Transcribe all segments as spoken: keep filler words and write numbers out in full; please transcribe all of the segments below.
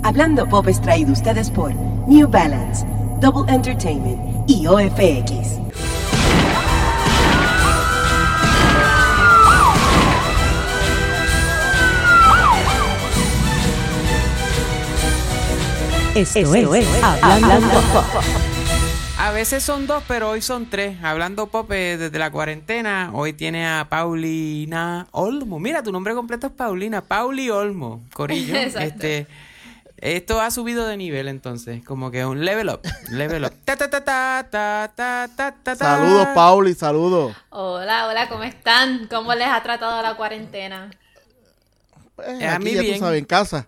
Hablando Pop es traído ustedes por New Balance, Double Entertainment y O F X. Esto, Esto es, es Hablando, Hablando Pop. Pop. A veces son dos, pero hoy son tres. Hablando Pop eh, desde la cuarentena. Hoy tiene a Paulina Olmo. Mira, tu nombre completo es Paulina. Pauli Olmo, corillo. este, esto ha subido de nivel entonces. Como que un level up. Level up. Ta, ta, ta, ta, ta, ta, ta, ta. Saludos, Pauli, saludos. Hola, hola, ¿cómo están? ¿Cómo les ha tratado la cuarentena? Pues, a aquí mí ya bien. Tú sabes, en casa.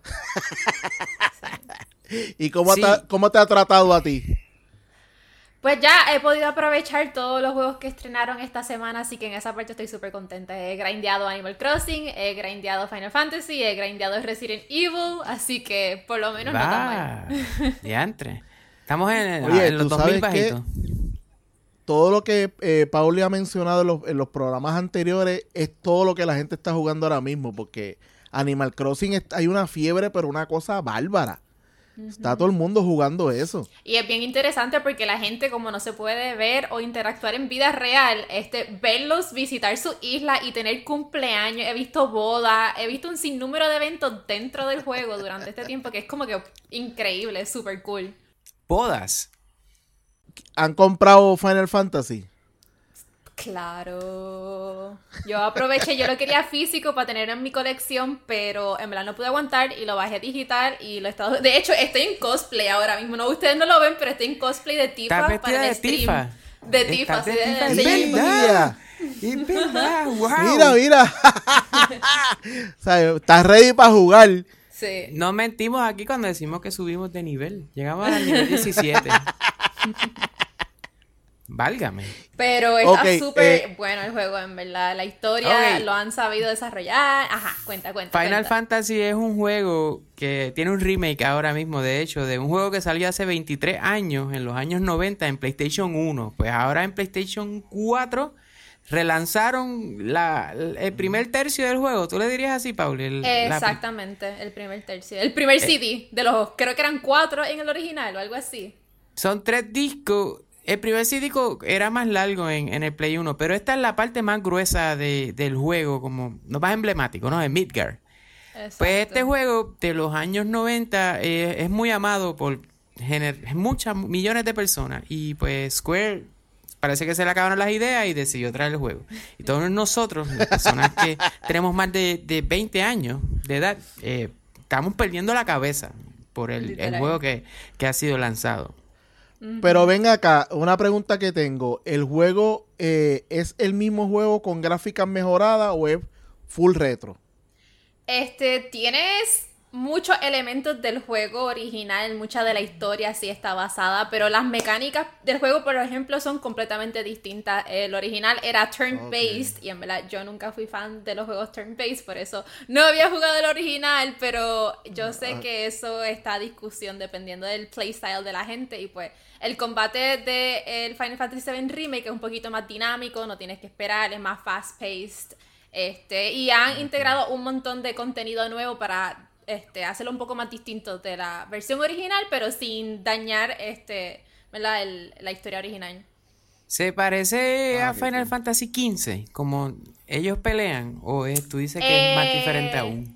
¿Y cómo, sí. te, cómo te ha tratado a ti? Pues ya he podido aprovechar todos los juegos que estrenaron esta semana, así que en esa parte estoy súper contenta. He grindeado Animal Crossing, he grindeado Final Fantasy, he grindeado Resident Evil, así que por lo menos Va. no tan mal. Diantre. Estamos en, Oye, en los dos mil bajitos. Todo lo que eh, Pauli ha mencionado en los, en los programas anteriores es todo lo que la gente está jugando ahora mismo, porque Animal Crossing está, hay una fiebre, pero una cosa bárbara. Uh-huh. Está todo el mundo jugando eso. Y es bien interesante porque la gente, como no se puede ver o interactuar en vida real, este, verlos visitar su isla y tener cumpleaños, he visto bodas, he visto un sinnúmero de eventos dentro del juego durante este tiempo que es como que increíble, súper cool. ¿Bodas? ¿Han comprado Final Fantasy? Claro. Yo aproveché, yo lo quería físico para tenerlo en mi colección, pero en verdad no pude aguantar y lo bajé digital y lo he estado... De hecho, estoy en cosplay ahora mismo. No, ustedes no lo ven, pero estoy en cosplay de Tifa para el stream. Tifa? De Tifa, sí, de Tifa. Es verdad. Es verdad, wow. Mira, mira. O sea, estás ready para jugar. Sí. No mentimos aquí cuando decimos que subimos de nivel. Llegamos al nivel diecisiete. Válgame. Pero está okay, súper eh, bueno el juego, en verdad. La historia okay. lo han sabido desarrollar. Ajá, cuenta, cuenta. Final cuenta. Fantasy es un juego que tiene un remake ahora mismo, de hecho, de un juego que salió hace veintitrés años, en los años noventa, en PlayStation uno. Pues ahora en PlayStation cuatro relanzaron la, el primer tercio del juego. ¿Tú le dirías así, Paul? El, Exactamente, la... el primer tercio. El primer C D eh, de los... Creo que eran cuatro en el original o algo así. Son tres discos. El primer C D era más largo en, en el Play uno, pero esta es la parte más gruesa de, del juego, como lo más emblemático, ¿no? De Midgar. Exacto. Pues este juego de los años noventa eh, es muy amado por gener- muchas, millones de personas. Y pues Square parece que se le acabaron las ideas y decidió traer el juego. Y todos nosotros, las personas que tenemos más de, de veinte años de edad, eh, estamos perdiendo la cabeza por el, el juego que, que ha sido lanzado. Pero ven acá, una pregunta que tengo. ¿El juego eh, es el mismo juego con gráficas mejoradas o es full retro? Este, tienes muchos elementos del juego original, mucha de la historia sí está basada, pero las mecánicas del juego, por ejemplo, son completamente distintas. El original era turn-based, okay. Y en verdad yo nunca fui fan de los juegos turn-based, por eso no había jugado el original, pero yo sé que eso está a discusión dependiendo del playstyle de la gente, y pues el combate de el Final Fantasy siete Remake es un poquito más dinámico, no tienes que esperar, es más fast-paced, este, y han okay. integrado un montón de contenido nuevo para este, hacerlo un poco más distinto de la versión original, pero sin dañar este, ¿verdad? El, la historia original. ¿Se parece ah, a Final bien. Fantasy quince? Como ellos pelean, o es, tú dices que eh, es más diferente aún?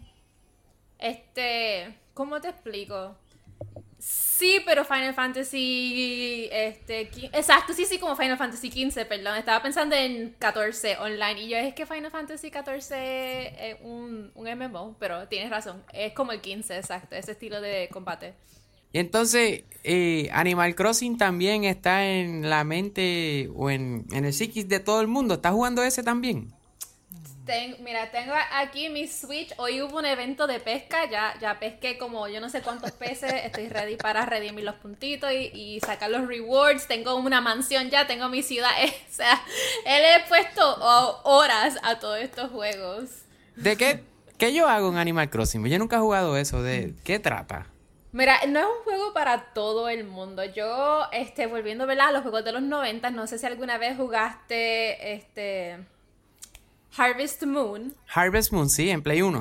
Este, ¿cómo te explico? Sí, pero Final Fantasy este, exacto, sí, sí, como Final Fantasy quince, perdón, estaba pensando en catorce online, y yo, es que Final Fantasy catorce es un, un M M O, pero tienes razón, es como el quince, exacto, ese estilo de combate. Y entonces, eh, Animal Crossing también está en la mente o en, en el psiquis de todo el mundo. ¿Estás jugando ese también? Ten, mira, tengo aquí mi Switch. Hoy hubo un evento de pesca. Ya, ya pesqué como yo no sé cuántos peces. Estoy ready para redimir los puntitos y, y sacar los rewards. Tengo una mansión ya, tengo mi ciudad. O sea, le he puesto horas a todos estos juegos. ¿De qué, qué yo hago en Animal Crossing? Yo nunca he jugado eso. ¿De qué trata? Mira, no es un juego para todo el mundo. Yo, este, volviendo, ¿verdad? A los juegos de los noventa, no sé si alguna vez jugaste, este... Harvest Moon. Harvest Moon, sí, en Play uno.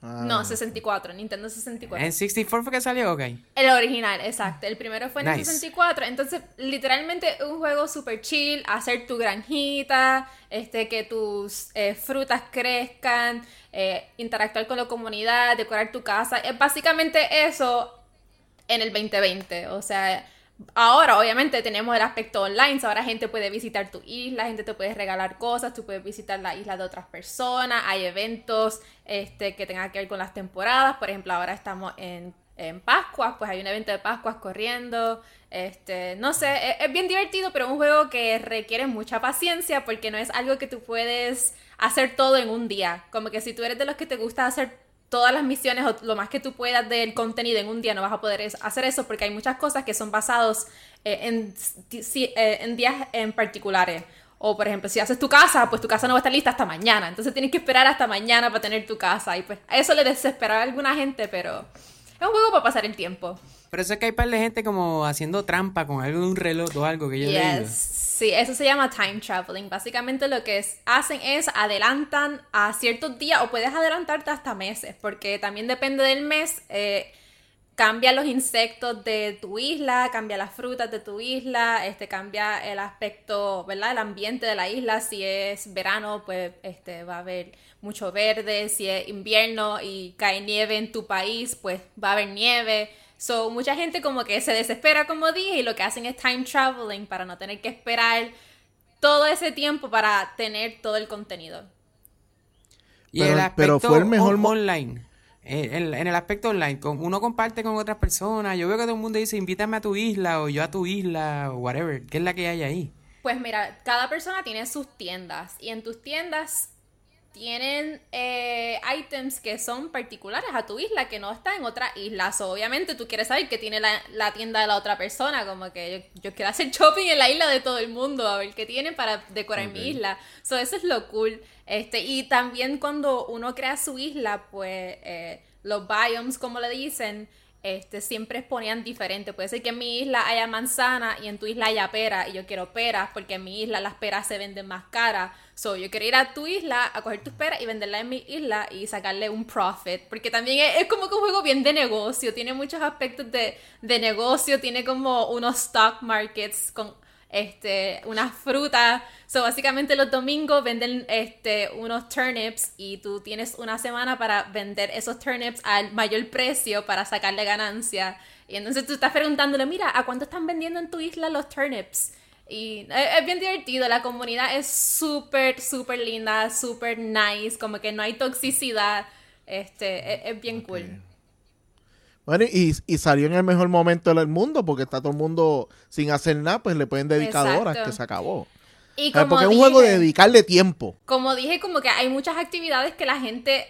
Ah. No, sesenta y cuatro, Nintendo sesenta y cuatro. ¿En sesenta y cuatro fue que salió? Ok. El original, exacto. El primero fue en el Nice. sesenta y cuatro. Entonces, literalmente un juego super chill, hacer tu granjita, este, que tus eh, frutas crezcan, eh, interactuar con la comunidad, decorar tu casa. Es básicamente eso en el veinte veinte. O sea, ahora obviamente tenemos el aspecto online, so ahora gente puede visitar tu isla, gente te puede regalar cosas, tú puedes visitar la isla de otras personas, hay eventos este, que tengan que ver con las temporadas, por ejemplo ahora estamos en, en Pascuas, pues hay un evento de Pascuas corriendo, este, no sé, es, es bien divertido, pero es un juego que requiere mucha paciencia porque no es algo que tú puedes hacer todo en un día, como que si tú eres de los que te gusta hacer todas las misiones o lo más que tú puedas del contenido en un día, no vas a poder es- hacer eso porque hay muchas cosas que son basados eh, en, si- eh, en días en particulares. O, por ejemplo, si haces tu casa, pues tu casa no va a estar lista hasta mañana. Entonces tienes que esperar hasta mañana para tener tu casa. Y pues eso le desesperaba a alguna gente, pero es un juego para pasar el tiempo. Pero eso es que hay par de gente como haciendo trampa con algo de un reloj o algo que yo he leído. Yes. Sí, eso se llama time traveling. Básicamente lo que es- hacen es adelantan a ciertos días o puedes adelantarte hasta meses, porque también depende del mes, eh, cambia los insectos de tu isla, cambia las frutas de tu isla, este, cambia el aspecto, ¿verdad? El ambiente de la isla. Si es verano, pues este, va a haber mucho verde. Si es invierno y cae nieve en tu país, pues va a haber nieve. So, mucha gente como que se desespera, como dije, y lo que hacen es time traveling para no tener que esperar todo ese tiempo para tener todo el contenido. Y Pero- el aspecto pero fue el mejor on- mo- online. En, en- en el aspecto online, con, uno comparte con otras personas. Yo veo que todo el mundo dice, invítame a tu isla, o yo a tu isla, o whatever. ¿Qué es la que hay ahí? Pues mira, cada persona tiene sus tiendas y en tus tiendas tienen eh, items que son particulares a tu isla que no están en otra isla. So, obviamente tú quieres saber qué tiene la, la tienda de la otra persona, como que yo, yo quiero hacer shopping en la isla de todo el mundo, a ver qué tienen para decorar Ok. mi isla. So, eso es lo cool. Este, y también cuando uno crea su isla, pues eh, los biomes, como le dicen, este, siempre exponían diferente. Puede ser que en mi isla haya manzana y en tu isla haya pera y yo quiero peras porque en mi isla las peras se venden más caras. So, yo quiero ir a tu isla a coger tus peras y venderlas en mi isla y sacarle un profit. Porque también es, es como que un juego bien de negocio. Tiene muchos aspectos de, de negocio. Tiene como unos stock markets con este, unas frutas. So, básicamente los domingos venden este, unos turnips y tú tienes una semana para vender esos turnips al mayor precio para sacarle ganancia. Y entonces tú estás preguntándole, mira, ¿a cuánto están vendiendo en tu isla los turnips? Y es, es bien divertido, la comunidad es súper, súper linda, súper nice, como que no hay toxicidad, este, es, es bien Ok. cool. Bueno, y, y salió en el mejor momento del mundo porque está todo el mundo sin hacer nada, pues le pueden dedicar Exacto. horas que se acabó. Y O sea, como porque es un dije, juego de dedicarle tiempo. como dije, como que hay muchas actividades que la gente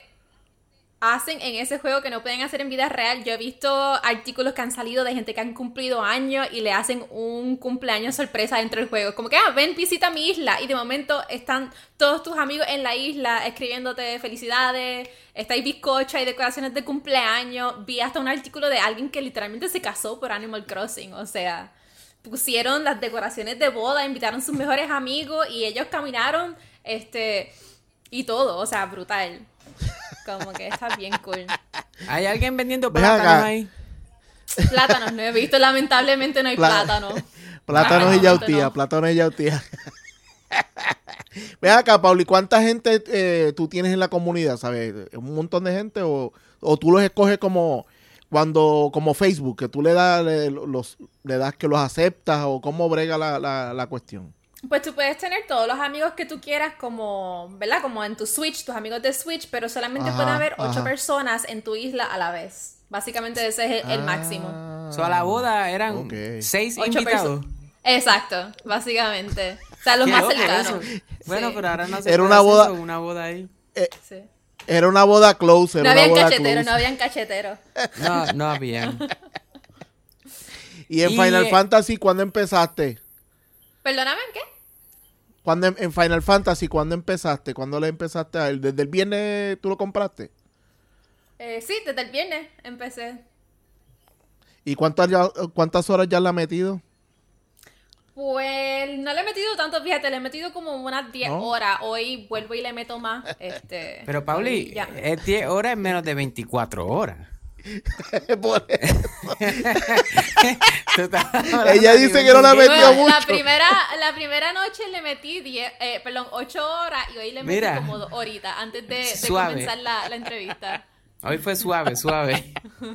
hacen en ese juego que no pueden hacer en vida real. Yo he visto artículos que han salido de gente que han cumplido años y le hacen un cumpleaños sorpresa dentro del juego. Como que, ah, ven, visita mi isla. Y de momento están todos tus amigos en la isla escribiéndote felicidades. Está ahí bizcocho, hay decoraciones de cumpleaños. Vi hasta un artículo de alguien que literalmente se casó por Animal Crossing. O sea, pusieron las decoraciones de boda, invitaron a sus mejores amigos y ellos caminaron, este, y todo. O sea, brutal. Como que está bien cool. ¿Hay alguien vendiendo Ven plátanos acá. ahí? Plátanos no he visto, lamentablemente no hay Pla- plátano. Plátanos Ah, y no, yautía, no. plátanos y yautía. Ven acá, Pauli, ¿cuánta gente eh, tú tienes en la comunidad? ¿Sabes? ¿Un montón de gente o, o tú los escoges como cuando como Facebook, que tú le das le, los le das que los aceptas o cómo brega la, la, la cuestión? Pues tú puedes tener todos los amigos que tú quieras como, ¿verdad? Como en tu Switch, tus amigos de Switch, pero solamente Ajá, puede haber ocho ajá. personas en tu isla a la vez. Básicamente ese es el, el máximo. Ah, O sea, a la boda eran ok. seis Ocho invitados. perso- Exacto, básicamente. O sea, los Qué más loco cercanos. eso. Bueno, Sí. pero ahora no se Era puede una hacer boda- eso, una boda ahí. Sí. Era una boda close, era No una habían boda cacheteros, close. no habían cacheteros. No, no había. Y en Y, Final eh, Fantasy, ¿cuándo empezaste? Perdóname, ¿en qué? ¿Cuándo em- en Final Fantasy, ¿cuándo empezaste? ¿Cuándo le empezaste a él? ¿Desde el viernes tú lo compraste? Eh, sí, desde el viernes empecé. ¿Y cuántas, ya- cuántas horas ya le has metido? Pues no le he metido tanto, fíjate, le he metido como unas diez ¿No? horas. Hoy vuelvo y le meto más. Este, Pero, Pauli, ya. es diez horas en menos de veinticuatro horas. Por eso. Tú estás hablando Ella de dice que no la veinte. metió Bueno, mucho. la primera, la primera noche le metí diez, eh, perdón, ocho horas y hoy le metí Mira. como dos horitas antes de, de Suave. comenzar la, la entrevista. Hoy fue suave, suave.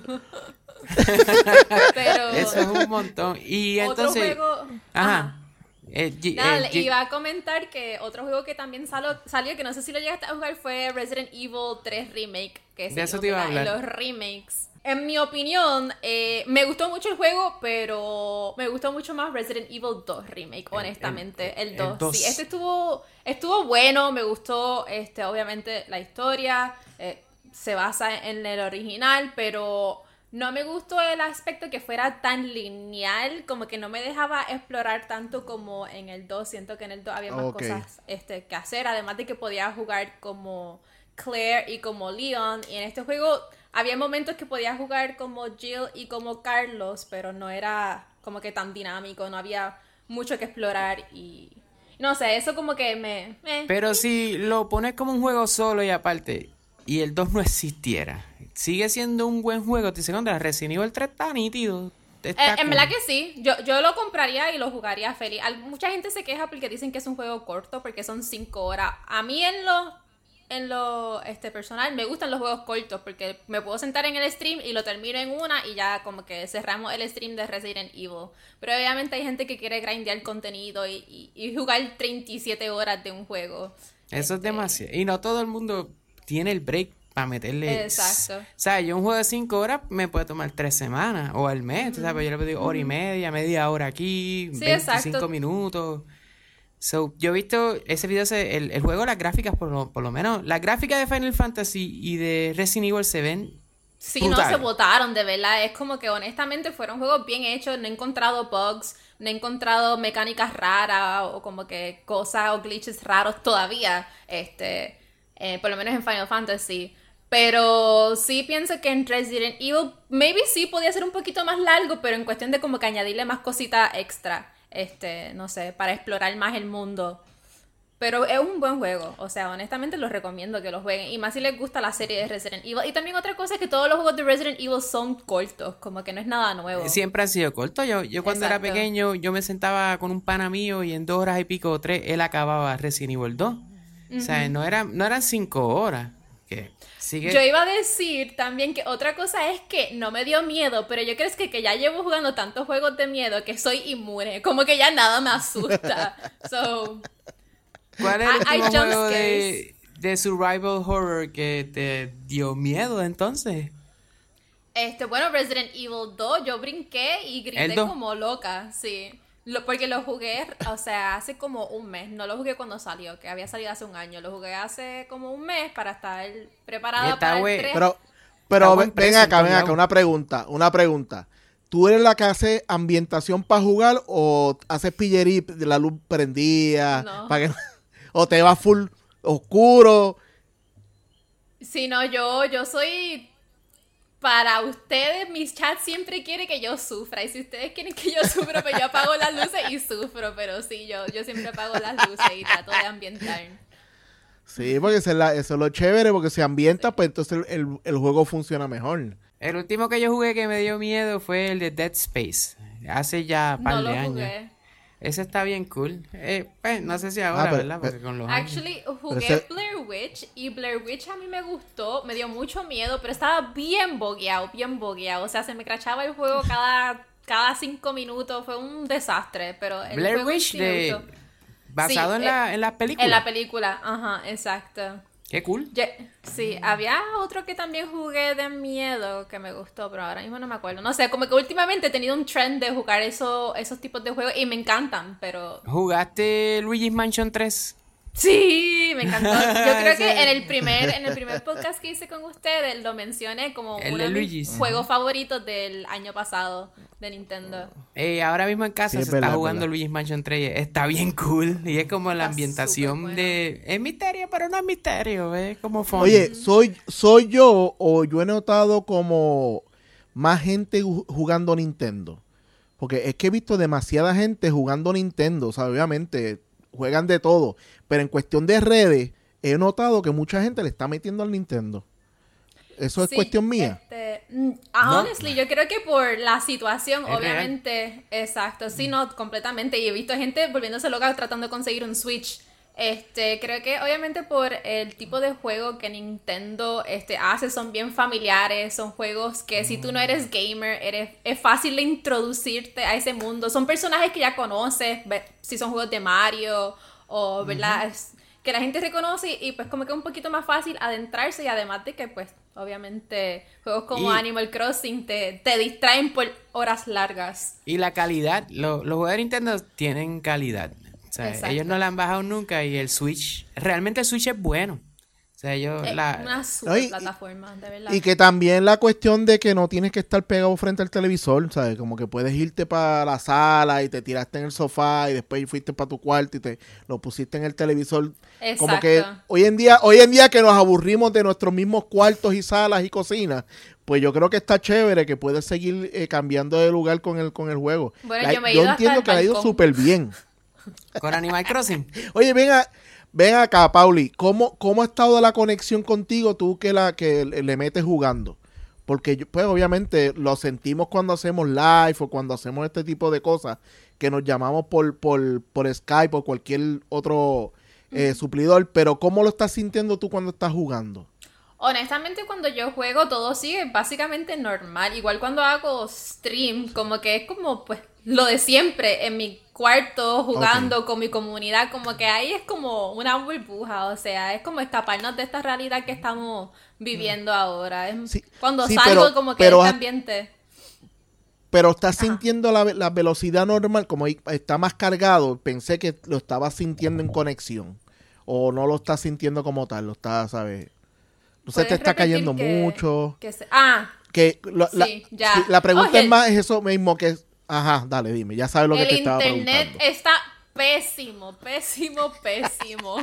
Pero Eso es un montón. Y otro entonces... juego... Ajá. Ajá. Eh, G- Nada, eh, le G- iba a comentar que otro juego que también salo- salió, que no sé si lo llegaste a jugar, fue Resident Evil tres Remake. Que De eso seguimos, te iba a ¿verdad? En hablar. los remakes. En mi opinión, eh, me gustó mucho el juego, pero me gustó mucho más Resident Evil dos Remake, honestamente. El, el dos. dos. Sí, este estuvo, estuvo bueno, me gustó, este, obviamente, la historia. eh, se basa en el original, pero no me gustó el aspecto que fuera tan lineal, como que no me dejaba explorar tanto como en el dos. Siento que en el dos había más Ok. cosas este, que hacer, además de que podía jugar como Claire y como Leon, y en este juego había momentos que podía jugar como Jill y como Carlos, pero no era como que tan dinámico, no había mucho que explorar y no sé, eso como que me... me- Pero si lo pones como un juego solo y aparte, y el dos no existiera, sigue siendo un buen juego. Te dice, contra Resident Evil tres está nítido. Está Eh, en cool. verdad que sí, yo, yo lo compraría y lo jugaría feliz. Al- mucha gente se queja porque dicen que es un juego corto, porque son cinco horas. A mí en lo, en lo este, personal me gustan los juegos cortos, porque me puedo sentar en el stream y lo termino en una y ya como que cerramos el stream de Resident Evil. Pero obviamente hay gente que quiere grindear contenido y, y, y jugar treinta y siete horas de un juego. Eso es Este, demasiado. Y no todo el mundo tiene el break para meterle. Exacto. O sea, yo un juego de cinco horas me puede tomar tres semanas o al mes. Tú sabes, yo le digo hora y media, media hora aquí, Sí, veinticinco exacto. minutos. So, yo he visto ese video, ese- el, el juego, las gráficas, por lo, por lo menos, las gráficas de Final Fantasy y de Resident Evil se ven. Sí, brutal. no se botaron, de verdad. Es como que honestamente fueron juegos bien hechos. No he encontrado bugs, no he encontrado mecánicas raras o como que cosas o glitches raros todavía. Este, eh, por lo menos en Final Fantasy. Pero sí pienso que en Resident Evil, maybe sí podía ser un poquito más largo, pero en cuestión de como que añadirle más cositas extra. Este, no sé, para explorar más el mundo. Pero es un buen juego, o sea, honestamente los recomiendo que lo jueguen. Y más si les gusta la serie de Resident Evil. Y también otra cosa es que todos los juegos de Resident Evil son cortos, como que no es nada nuevo. Siempre han sido cortos. Yo, yo cuando era Exacto. pequeño, yo me sentaba con un pana mío y en dos horas y pico o tres, él acababa Resident Evil dos. O sea, no, era, no eran cinco horas. Que sigue... Yo iba a decir también que otra cosa es que no me dio miedo, pero yo creo que, que ya llevo jugando tantos juegos de miedo que soy inmune, como que ya nada me asusta. So, ¿Cuál es el Hay- hay último jump juego de, de survival horror que te dio miedo entonces? este, bueno, Resident Evil dos, yo brinqué y grité ¿El dos? como loca, sí. Lo, porque lo jugué, o sea, hace como un mes. No lo jugué cuando salió, que había salido hace un año. Lo jugué hace como un mes para estar preparada Está para güey. el tres. Pero, Está pero buen ven precio, acá, ven entonces, acá, una pregunta, una pregunta. ¿Tú eres la que hace ambientación para jugar o haces pillería de la luz prendida? No. Para que, o te va full oscuro. Si no, yo, yo soy... Para ustedes, mis chats siempre quieren que yo sufra. Y si ustedes quieren que yo sufra, pues yo apago las luces y sufro. Pero sí, yo, yo siempre apago las luces y trato de ambientar. Sí, porque eso es, la- eso es lo chévere, porque si ambienta, pues entonces el, el- el juego funciona mejor. El último que yo jugué que me dio miedo fue el de Dead Space. Hace ya un par No de lo años. jugué. Ese está bien cool. Eh, pues, no sé si ahora, Ah, pero- ¿verdad? Porque con los años. Actually, jugué ese- Blair Witch y Blair Witch a mí me gustó, me dio mucho miedo, pero estaba bien bogueado, bien bogueado. O sea, se me crachaba el juego cada, cada cinco minutos, fue un desastre, pero el Blair juego en Witch sí me de... gustó. basado Sí, en, eh, la, en las películas. En la película, ajá, exacto. Qué cool. Ye- sí, había otro que también jugué de miedo que me gustó, pero ahora mismo no me acuerdo. No sé, como que últimamente he tenido un trend de jugar eso, esos tipos de juegos y me encantan, pero... ¿Jugaste Luigi's Mansion tres? Sí, me encantó. Yo creo Sí. que en el primer en el primer podcast que hice con ustedes lo mencioné como El uno de de mis Luigi's. juegos favoritos del año pasado de Nintendo. Eh, ahora mismo en casa Sí, se es está verdad, es jugando verdad. Luigi's Mansion tres. Está bien cool. Y es como la Está ambientación súper bueno. de... Es misterio, pero no es misterio. Es como fun. Oye, ¿soy, ¿soy yo o yo he notado como más gente ju- jugando Nintendo? Porque es que he visto demasiada gente jugando Nintendo, o sea, obviamente juegan de todo, pero en cuestión de redes he notado que mucha gente le está metiendo al Nintendo. ¿Eso es sí, cuestión mía? Este, mm, honestly, no. Yo creo que por la situación, es obviamente, real. Exacto, sí, no, completamente. Y he visto gente volviéndose loca tratando de conseguir un Switch. Este, creo que obviamente por el tipo de juego que Nintendo este, hace, son bien familiares, son juegos que si tú no eres gamer, eres, es fácil de introducirte a ese mundo. Son personajes que ya conoces, si son juegos de Mario o, ¿verdad? Uh-huh. Que la gente reconoce y pues como que es un poquito más fácil adentrarse, y además de que pues obviamente juegos como y, Animal Crossing te, te distraen por horas largas. Y la calidad, lo, los juegos de Nintendo tienen calidad. O sea, ellos no la han bajado nunca, y el Switch, realmente el Switch es bueno. O sea, ellos es la... una super no, y, plataforma, de verdad. Y que también la cuestión de que no tienes que estar pegado frente al televisor, ¿sabes? Como que puedes irte para la sala y te tiraste en el sofá y después fuiste para tu cuarto y te lo pusiste en el televisor. Exacto. Como que hoy en día, hoy en día que nos aburrimos de nuestros mismos cuartos y salas y cocinas, pues yo creo que está chévere que puedes seguir eh, cambiando de lugar con el con el juego. Bueno, la, yo me he yo ido entiendo hasta que el ha ido súper bien. Con Animal Crossing. Oye, venga... Ven acá, Pauli, ¿cómo, ¿cómo ha estado la conexión contigo tú que la que le metes jugando? Porque pues obviamente lo sentimos cuando hacemos live o cuando hacemos este tipo de cosas, que nos llamamos por, por, por Skype o cualquier otro eh, suplidor, pero ¿cómo lo estás sintiendo tú cuando estás jugando? Honestamente, cuando yo juego todo sigue básicamente normal, igual cuando hago stream, como que es como pues lo de siempre en mi cuarto jugando okay. con mi comunidad, como que ahí es como una burbuja, o sea, es como escaparnos de esta realidad que estamos viviendo mm. ahora. Es sí, cuando sí, salgo pero, como que pero, este ambiente. Pero estás Ajá. sintiendo la, la velocidad normal, como está más cargado, pensé que lo estabas sintiendo en conexión, o no lo estás sintiendo como tal, lo estás, ¿sabes? No se te está cayendo que, mucho. Que se, ah, que lo, sí, la, ya. Sí, la pregunta Oye, es más es eso mismo que... Ajá, dale, dime, ya sabes lo que te estaba preguntando. El internet está pésimo, pésimo, pésimo.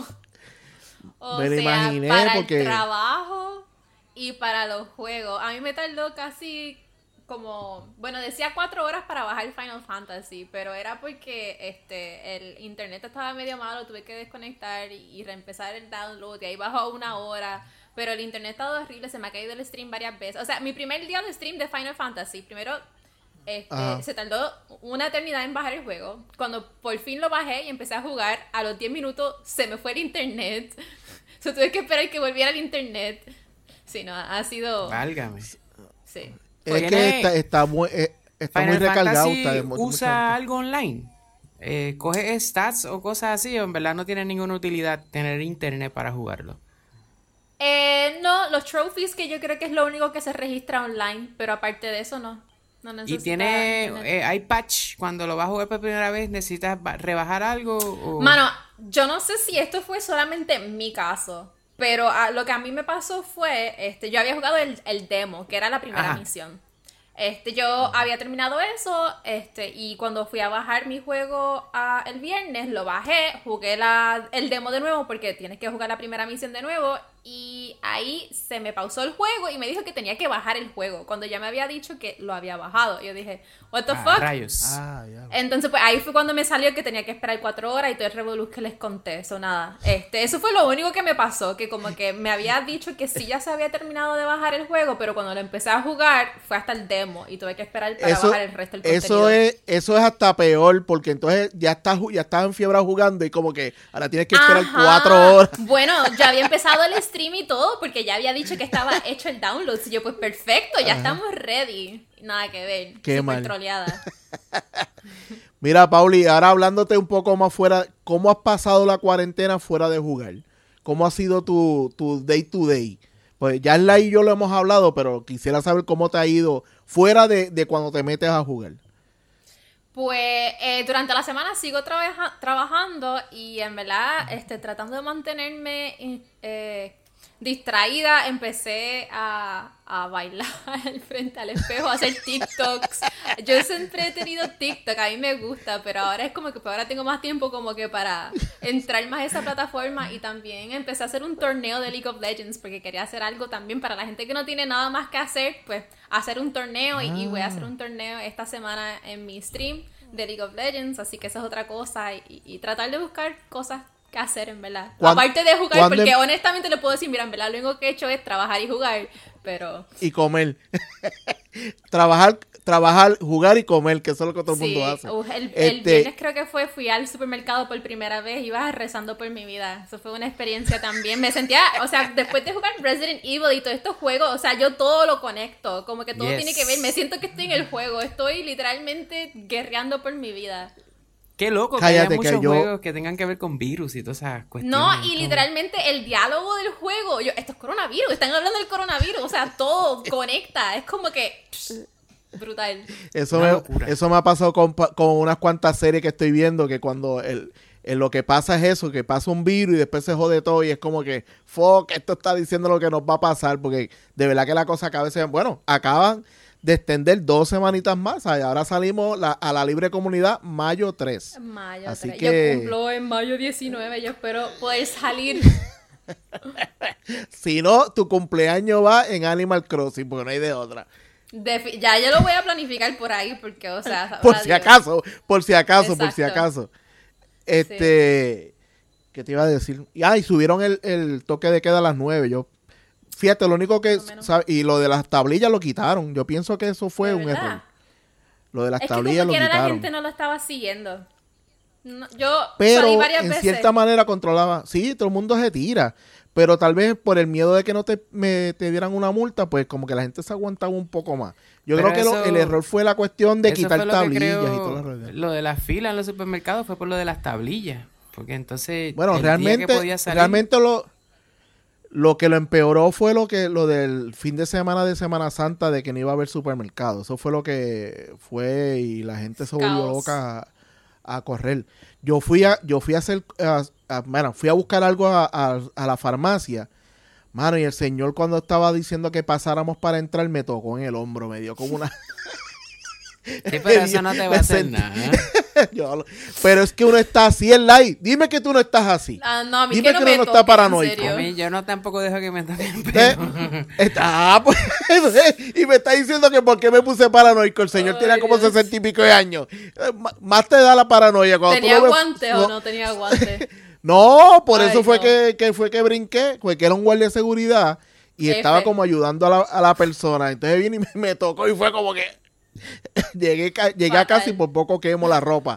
O Me lo sea, imaginé para porque... el trabajo y para los juegos. A mí me tardó casi como... Bueno, decía cuatro horas para bajar Final Fantasy, pero era porque este el internet estaba medio malo, tuve que desconectar y, y reempezar el download, y ahí bajó una hora... Pero el internet estaba horrible, se me ha caído el stream varias veces. O sea, mi primer día de stream de Final Fantasy, primero este, se tardó una eternidad en bajar el juego. Cuando por fin lo bajé y empecé a jugar, a los diez minutos se me fue el internet. O sea, tuve que esperar que volviera el internet. Sí, no, ha sido... Válgame. Sí. Es Oye, que está, está muy, está muy recargado. Está de, ¿Usa algo online? Eh, ¿Coge stats o cosas así? ¿O en verdad no tiene ninguna utilidad tener internet para jugarlo? Eh, no, los trophies, que yo creo que es lo único que se registra online, pero aparte de eso no. no ¿Y tiene, eh, hay patch cuando lo vas a jugar por primera vez? ¿Necesitas rebajar algo? O... Mano, yo no sé si esto fue solamente mi caso, pero a, lo que a mí me pasó fue, este, yo había jugado el, el demo, que era la primera Ajá. misión. Este, yo había terminado eso, este, y cuando fui a bajar mi juego a, el viernes, lo bajé, jugué la, el demo de nuevo, porque tienes que jugar la primera misión de nuevo, y ahí se me pausó el juego y me dijo que tenía que bajar el juego, cuando ya me había dicho que lo había bajado. Yo dije, what the ah, fuck? Rayos. Ah, yeah. Entonces, pues ahí fue cuando me salió que tenía que esperar cuatro horas y todo el revolú que les conté, eso nada. Este, eso fue lo único que me pasó, que como que me había dicho que sí ya se había terminado de bajar el juego, pero cuando lo empecé a jugar fue hasta el demo y tuve que esperar para eso, bajar el resto del contenido. Eso es, eso es hasta peor, porque entonces ya estás ya estás en fiebre jugando y como que ahora tienes que esperar Ajá. cuatro horas. Bueno, ya había empezado el stream y todo, porque ya había dicho que estaba hecho el download. Y yo, pues perfecto, ya Ajá. estamos ready. Nada que ver. Qué Súper mal. troleada. Mira, Pauli, ahora hablándote un poco más fuera, ¿cómo has pasado la cuarentena fuera de jugar? ¿Cómo ha sido tu, tu day to day? Pues ya en la y yo lo hemos hablado, pero quisiera saber cómo te ha ido fuera de, de cuando te metes a jugar. Pues eh, durante la semana sigo trabaja- trabajando y en verdad este, tratando de mantenerme eh, distraída, empecé a, a bailar frente al espejo, a hacer TikToks. Yo siempre he tenido TikTok, a mí me gusta, pero ahora es como que pues ahora tengo más tiempo como que para entrar más a esa plataforma, y también empecé a hacer un torneo de League of Legends porque quería hacer algo también para la gente que no tiene nada más que hacer, pues hacer un torneo, y, y voy a hacer un torneo esta semana en mi stream de League of Legends, así que esa es otra cosa, y, y tratar de buscar cosas que hacer, en verdad. Aparte de jugar, porque em... honestamente le puedo decir, mira, en verdad lo único que he hecho es trabajar y jugar, pero... Y comer. trabajar, trabajar, jugar y comer, que eso es lo que todo el sí, mundo hace. Uh, el, este... el viernes creo que fue, fui al supermercado por primera vez, iba rezando por mi vida. Eso fue una experiencia también. Me sentía, o sea, después de jugar Resident Evil y todos estos juegos, o sea, yo todo lo conecto, como que todo yes. tiene que ver, me siento que estoy en el juego, estoy literalmente guerreando por mi vida. Qué loco. Cállate, que haya muchos que yo... juegos que tengan que ver con virus y todas esas cuestiones. No, y literalmente el diálogo del juego, yo, esto es coronavirus, están hablando del coronavirus, o sea, todo conecta, es como que pss, brutal. Eso me, eso me ha pasado con, con unas cuantas series que estoy viendo, que cuando el, el, lo que pasa es eso, que pasa un virus y después se jode todo, y es como que, fuck, esto está diciendo lo que nos va a pasar, porque de verdad que la cosa acaba de ser, bueno, acaban de extender dos semanitas más. Ahora salimos la, a la libre comunidad mayo tres. Mayo Así tres. Que... Yo cumplo en mayo diecinueve. Yo espero poder salir. Si no, tu cumpleaños va en Animal Crossing, porque no hay de otra. De, ya yo lo voy a planificar por ahí, porque, o sea... por si Dios. acaso, por si acaso, Exacto. por si acaso. Este... Sí. ¿Qué te iba a decir? Ah, y subieron el, el toque de queda a las nueve. Yo... Fíjate, lo único que... ¿sabe? Y lo de las tablillas lo quitaron. Yo pienso que eso fue un error. Lo de las es tablillas que como lo quitaron. La gente no lo estaba siguiendo. No, yo pero salí varias en veces. cierta manera controlaba. Sí, todo el mundo se tira. Pero tal vez por el miedo de que no te, me, te dieran una multa, pues como que la gente se aguantaba un poco más. Yo pero creo que eso, lo, el error fue la cuestión de quitar tablillas y todo lo demás. Lo de las filas en los supermercados fue por lo de las tablillas. Porque entonces... Bueno, realmente, salir... realmente lo... Lo que lo empeoró fue lo que lo del fin de semana de Semana Santa, de que no iba a haber supermercado. Eso fue lo que fue, y la gente se volvió loca a, a correr. Yo fui a yo fui a hacer a, a, bueno, fui a buscar algo a, a, a la farmacia. Mano, y el señor cuando estaba diciendo que pasáramos para entrar me tocó en el hombro, me dio como una... Sí, pero eso no te va a hacer nada. Yo, pero es que uno está así en live. Dime que tú no estás así. Ah, no, a mí Dime que no que me uno no toque, está paranoico. A mí yo no tampoco dejo que me toquen. ¿Eh? Ah, pues, y me está diciendo que por qué me puse paranoico. El señor tenía como sesenta y pico de años. Más te da la paranoia cuando ¿Tenía tú lo guante ves, o no, no tenía guante? No, por Ay, eso fue no. que, que fue que brinqué, fue que era un guardia de seguridad y F. estaba como ayudando a la, a la persona. Entonces vine y me, me tocó y fue como que llegué, llegué a casa y por poco quemo la ropa.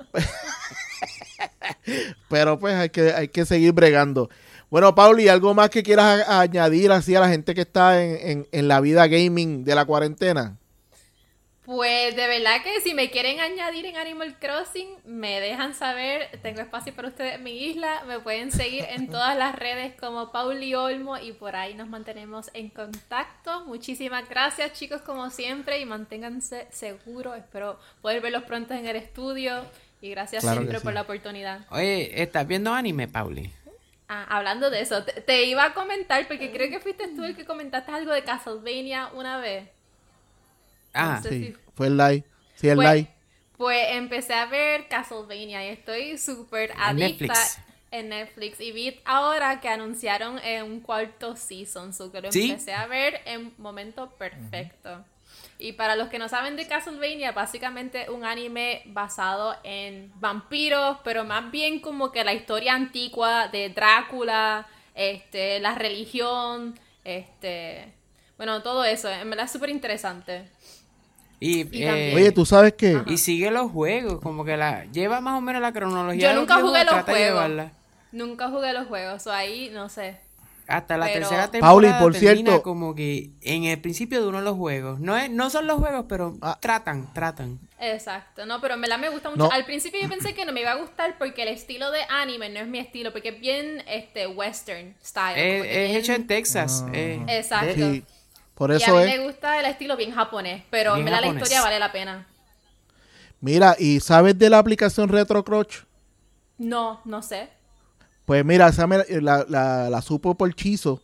Pero pues hay que, hay que seguir bregando. Bueno, Pauli, ¿algo más que quieras a, a añadir así a la gente que está en, en, en la vida gaming de la cuarentena? Pues de verdad que si me quieren añadir en Animal Crossing, me dejan saber. Tengo espacio para ustedes en mi isla. Me pueden seguir en todas las redes como Pauli Olmo y por ahí nos mantenemos en contacto. Muchísimas gracias, chicos, como siempre, y manténganse seguros. Espero poder verlos pronto en el estudio y gracias claro siempre sí. por la oportunidad. Oye, ¿estás viendo anime, Pauli? Ah, hablando de eso, te, te iba a comentar porque creo que fuiste tú el que comentaste algo de Castlevania una vez. Ah, no sé sí, si... fue el live. Sí, el pues, live. Pues empecé a ver Castlevania y estoy súper adicta Netflix. en Netflix. Y vi ahora que anunciaron eh, un cuarto season, so que lo ¿Sí? empecé a ver en momento perfecto. Uh-huh. Y para los que no saben de Castlevania, básicamente un anime basado en vampiros, pero más bien como que la historia antigua de Drácula, este, la religión, este... Bueno, todo eso, en verdad es súper interesante. Y, y eh, oye, tú sabes que... Y sigue los juegos, como que la lleva más o menos la cronología. Yo nunca jugué los juegos. De nunca jugué los juegos, o ahí no sé. Hasta la pero... tercera temporada Pauli, por termina cierto... como que en el principio de uno de los juegos. No es, no son los juegos, pero ah. tratan, tratan. Exacto, no, pero en verdad me gusta mucho. No. Al principio yo pensé que no me iba a gustar porque el estilo de anime no es mi estilo, porque es bien este western style. Es, es bien... hecho en Texas. Ah. Eh. Exacto. Sí. Por eso y a mí es... me gusta el estilo bien japonés, pero bien en verdad japonés. la historia vale la pena. Mira, ¿y sabes de la aplicación RetroCrotch? No, no sé. Pues mira, esa me, la, la, la supo por Chizo,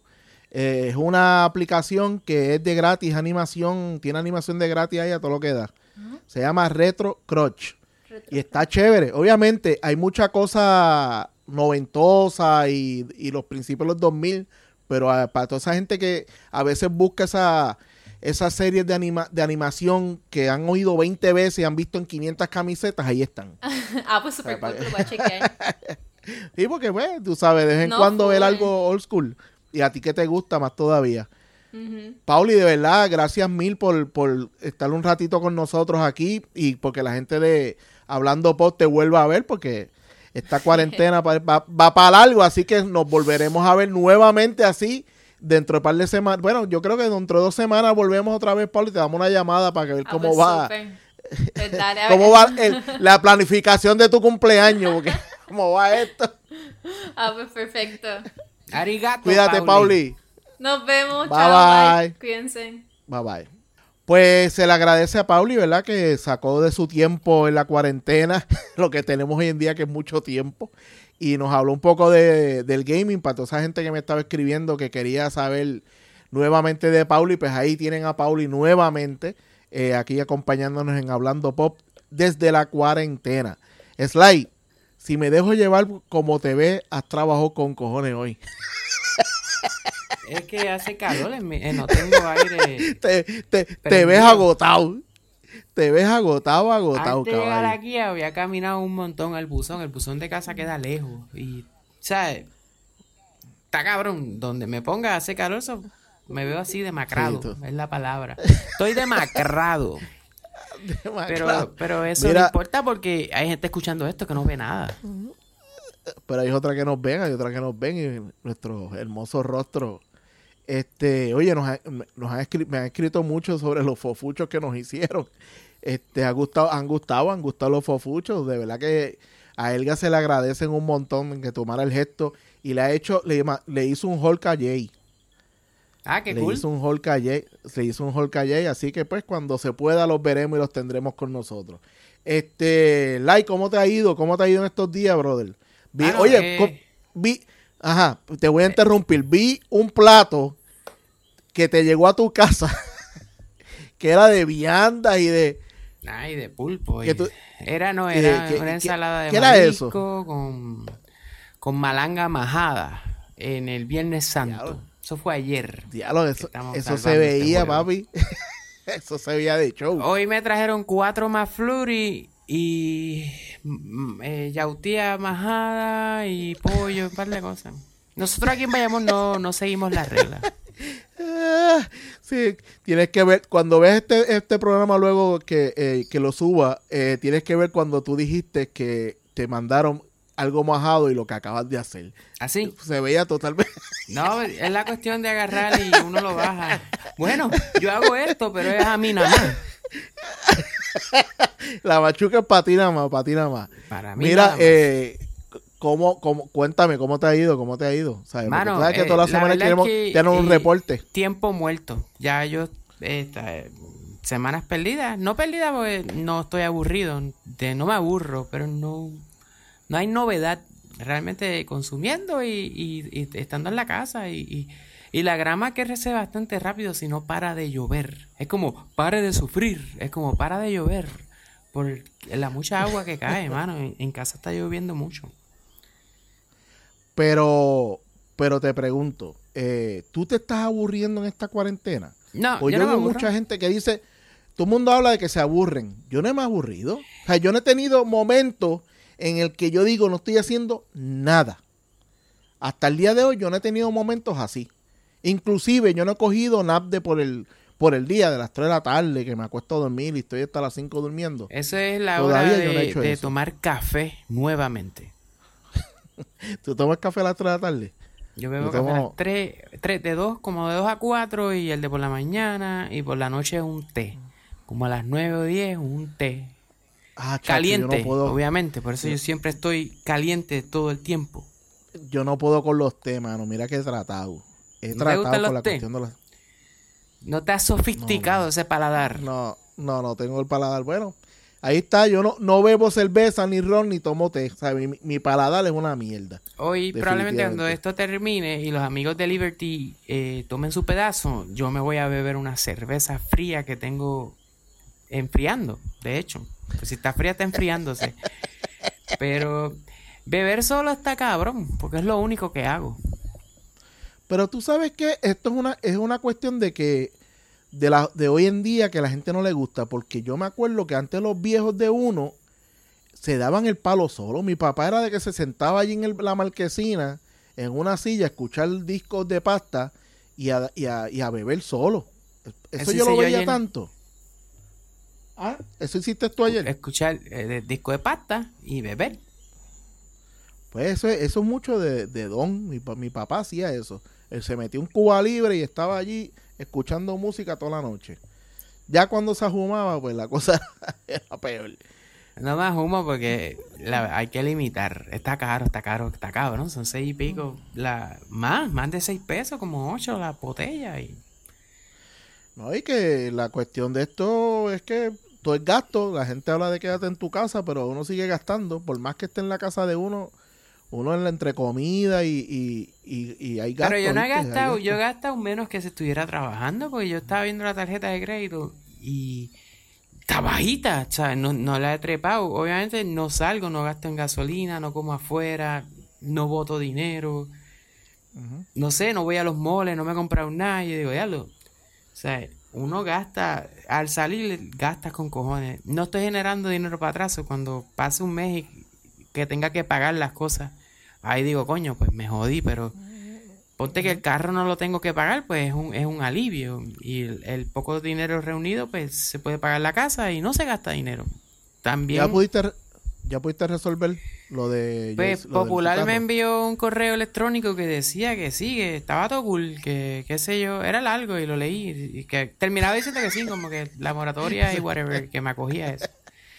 Eh, es una aplicación que es de gratis, animación, tiene animación de gratis ahí a todo lo que da. Uh-huh. Se llama Retro Crunch. Retro. Y está chévere. Obviamente hay mucha cosa noventosa y, y los principios de los dos mil, pero a, para toda esa gente que a veces busca esa, esas series de, anima, de animación que han oído veinte veces y han visto en quinientas camisetas, ahí están. Ah, pues súper cool, lo voy a chequear. Sí, porque pues, tú sabes, de vez en no, cuando ver algo old school. Y a ti que te gusta más todavía. Uh-huh. Pauli, de verdad, gracias mil por, por estar un ratito con nosotros aquí y porque la gente de Hablando Pop te vuelva a ver, porque esta cuarentena va, va, va para largo, así que nos volveremos a ver nuevamente así dentro de un par de semanas. Bueno, yo creo que dentro de dos semanas volvemos otra vez, Pauli, te damos una llamada para que ver cómo ah, pues va pues dale, cómo va el, la planificación de tu cumpleaños, porque cómo va esto. Ah, pues perfecto. Arigato, cuídate, Pauli. Nos vemos. Bye, chao, bye. bye. Cuídense. Bye, bye. Pues se le agradece a Pauli, ¿verdad? Que sacó de su tiempo en la cuarentena lo que tenemos hoy en día, que es mucho tiempo. Y nos habló un poco de, del gaming para toda esa gente que me estaba escribiendo que quería saber nuevamente de Pauli. Pues ahí tienen a Pauli nuevamente eh, aquí acompañándonos en Hablando Pop desde la cuarentena. Sly, si me dejo llevar como te ves, has trabajado con cojones hoy. Es que hace calor, eh, no tengo aire. Te, te, te ves agotado. Te ves agotado, agotado, Antes de llegar aquí había caminado un montón al buzón. El buzón de casa queda lejos. Y, ¿sabes? Está cabrón. Donde me ponga hace calor, so, me veo así demacrado. Sí, es la palabra. Estoy demacrado. Pero, pero eso Mira, no importa porque hay gente escuchando esto que no ve nada. Pero hay otra que nos ven, hay otra que nos ven y nuestro hermoso rostro. Este, oye, nos, ha, nos ha escri- me han escrito mucho sobre los fofuchos que nos hicieron. Este, ha gustado, han gustado, han gustado los fofuchos. De verdad que a Elga se le agradecen un montón en que tomara el gesto y le ha hecho, le, le hizo un Hulk a Jay. Ah, qué le cool. Hizo un Hulk a Jay, se hizo un Hulk a Jay, así que pues cuando se pueda los veremos y los tendremos con nosotros. Este, Lai, ¿cómo te ha ido? ¿Cómo te ha ido en estos días, brother? Vi, ah, no, oye, eh... vi, ajá, te voy a interrumpir. Vi un plato que te llegó a tu casa que era de viandas y de ay, de pulpo. Y... Tú... Era, no, era eh, una ensalada de ¿qué marisco era eso? Con, con malanga majada en el Viernes Santo. Diablo. Eso fue ayer. Diablo, eso, eso se veía, este papi. Eso se veía de show. Hoy me trajeron cuatro McFlurry y eh, yautía majada y pollo, un par de cosas. Nosotros aquí en Bayamón no, no seguimos las reglas. Ah, sí, tienes que ver, cuando ves este, este programa luego que, eh, que lo suba, eh, tienes que ver cuando tú dijiste que te mandaron algo majado y lo que acabas de hacer. ¿Así? Se veía totalmente. No, es la cuestión de agarrar y uno lo baja. Bueno, yo hago esto, pero es a mí nada más. La machuca es para ti nada más, para ti nada más. Para mí Mira, nada más. eh, ¿cómo, cómo, cuéntame, ¿cómo te ha ido? ¿Cómo te ha ido? ¿Sabes? Mano, Porque sabes que eh, todas las semanas queremos que, tener un eh, reporte. Tiempo muerto. Ya yo, eh, semanas perdidas. No perdidas porque no estoy aburrido. De, no me aburro, pero no, no hay novedad. Realmente consumiendo y, y, y estando en la casa y, y, y la grama crece bastante rápido si no para de llover. Es como, pare de sufrir. Es como, para de llover. Por la mucha agua que cae, mano. En, en casa está lloviendo mucho. Pero, pero te pregunto, eh, ¿tú te estás aburriendo en esta cuarentena? No, pues yo yo no veo me aburro. Mucha gente que dice, todo el mundo habla de que se aburren. Yo no me he aburrido. O sea, yo no he tenido momentos en el que yo digo, no estoy haciendo nada. Hasta el día de hoy yo no he tenido momentos así. Inclusive yo no he cogido nap de por el, por el día de las tres de la tarde que me acuesto a dormir y estoy hasta las cinco durmiendo. Esa es la Todavía hora de, yo no he hecho de eso. tomar café nuevamente. ¿Tú tomas café a las tres de la tarde? Yo bebo yo café tomo... a las tres, tres, de dos, como de dos a cuatro y el de por la mañana y por la noche un té. Como a las nueve o diez un té. Ah, chacho, caliente, yo no puedo... obviamente, por eso sí. Yo siempre estoy caliente todo el tiempo. Yo no puedo con los té, mano. Mira que he tratado. He ¿No tratado con los la té? cuestión de los... ¿No te has sofisticado no, ese paladar? No, no, no tengo el paladar. Bueno, Ahí está, yo no, no bebo cerveza, ni ron, ni tomo té. O sea, mi, mi paladar es una mierda. Hoy probablemente cuando esto termine y los amigos de Liberty eh, tomen su pedazo, yo me voy a beber una cerveza fría que tengo enfriando, de hecho. Pues si está fría, está enfriándose. Pero beber solo está cabrón, porque es lo único que hago. Pero tú sabes que esto es una, es una cuestión de que de la de hoy en día que a la gente no le gusta, porque yo me acuerdo que antes los viejos de uno se daban el palo solo. Mi papá era de que se sentaba allí en el, la marquesina, en una silla, a escuchar discos de pasta y a, y a, y a beber solo. Eso Eso yo lo hice yo veía ayer. tanto. ¿Ah? ¿Eso hiciste tú ayer? Escuchar el disco de pasta y beber. Pues eso, es- eso es mucho de, de don. Mi, pa- mi papá hacía eso. Él se metió en Cuba Libre y estaba allí escuchando música toda la noche. Ya cuando se ajumaba, pues la cosa era peor. No más humo porque la- hay que limitar. Está caro, está caro, está cabrón. Son seis y pico. La, más, más de seis pesos, como ocho la botella. Y No, y que la cuestión de esto es que todo es gasto. La gente habla de quédate en tu casa, pero uno sigue gastando. Por más que esté en la casa de uno, uno en la entre comida y, y, y, y hay gastos. Pero yo no he ¿viste? Hay gastado, gastos. yo he gastado menos que si estuviera trabajando, porque yo estaba viendo la tarjeta de crédito y está bajita, o sea, no, no la he trepado. Obviamente no salgo, no gasto en gasolina, no como afuera, no boto dinero, Ujú. no sé, no voy a los moles, no me he comprado nada. Y yo digo, diablo, o sea, uno gasta, al salir gastas con cojones. No estoy generando dinero para atrás, o cuando pase un mes y que tenga que pagar las cosas, ahí digo, coño, pues me jodí, pero ponte que el carro no lo tengo que pagar, pues es un, es un alivio. Y el, el poco dinero reunido, pues se puede pagar la casa y no se gasta dinero. También, ¿Ya pudiste, re- ya pudiste resolver lo de... pues lo de tu Popular carro? me envió un correo electrónico que decía que sí, que estaba todo cool, que qué sé yo, era largo y lo leí. Y que terminaba diciendo que sí, como que la moratoria y whatever, que me acogía eso.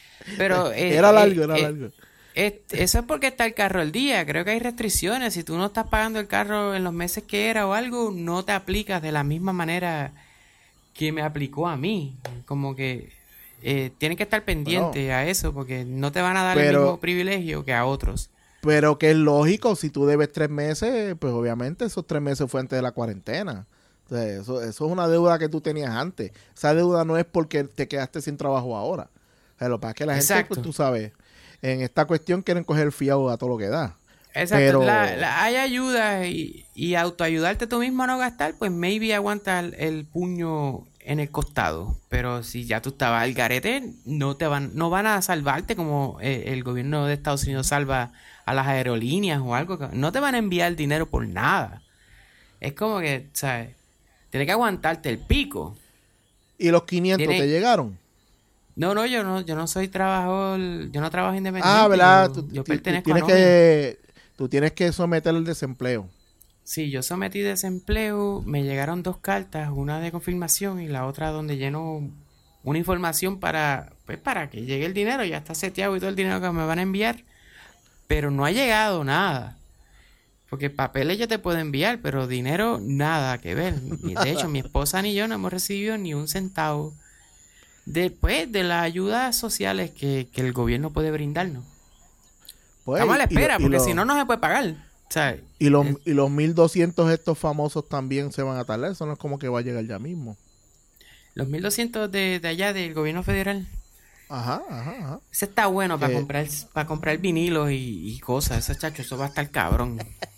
Pero eh, Era eh, largo, era eh, largo. Es- eso es porque está el carro al día. Creo que hay restricciones. Si tú no estás pagando el carro en los meses que era o algo, no te aplicas de la misma manera que me aplicó a mí. Como que eh, tienes que estar pendiente Bueno, a eso porque no te van a dar el pero- mismo privilegio que a otros. Pero que es lógico, si tú debes tres meses, pues obviamente esos tres meses fue antes de la cuarentena. O sea, eso, eso es una deuda que tú tenías antes. Esa deuda no es porque te quedaste sin trabajo ahora. O sea, lo que pasa es que la gente, Exacto. pues tú sabes, en esta cuestión quieren coger el fiado a todo lo que da. Exacto. Pero- La- la- hay ayuda y, y autoayudarte tú mismo a no gastar, pues maybe aguanta el, el puño en el costado. Pero si ya tú estabas al garete, no te van, no van a salvarte como eh, el gobierno de Estados Unidos salva a las aerolíneas o algo. No te van a enviar dinero por nada. Es como que, ¿sabes? Tienes que aguantarte el pico. ¿Y los quinientos Tiene- te llegaron? No, no, yo no, yo no soy trabajador, yo no trabajo independiente. Ah, ¿verdad? Yo, Tú, yo tú- tú pertenezco a tienes nómina. que, tú tienes que someter el desempleo. Sí, yo sometí desempleo, me llegaron dos cartas, una de confirmación y la otra donde lleno una información para, pues, para que llegue el dinero, ya está seteado y todo el dinero que me van a enviar, pero no ha llegado nada. Porque papeles ya te puedo enviar, pero dinero nada que ver. Y de hecho, mi esposa ni yo no hemos recibido ni un centavo después de las ayudas sociales que, que el gobierno puede brindarnos. Pues, Estamos a la y lo- espera, y porque lo- si no, no se puede pagar. O sea, Y los, eh, y los mil doscientos estos famosos también se van a tardar. Eso no es como que va a llegar ya mismo. los mil doscientos de, de allá del gobierno federal. Ajá, ajá, ajá. Ese está bueno para Eh. comprar para comprar vinilos y, y cosas. Ese chacho, eso va a estar cabrón.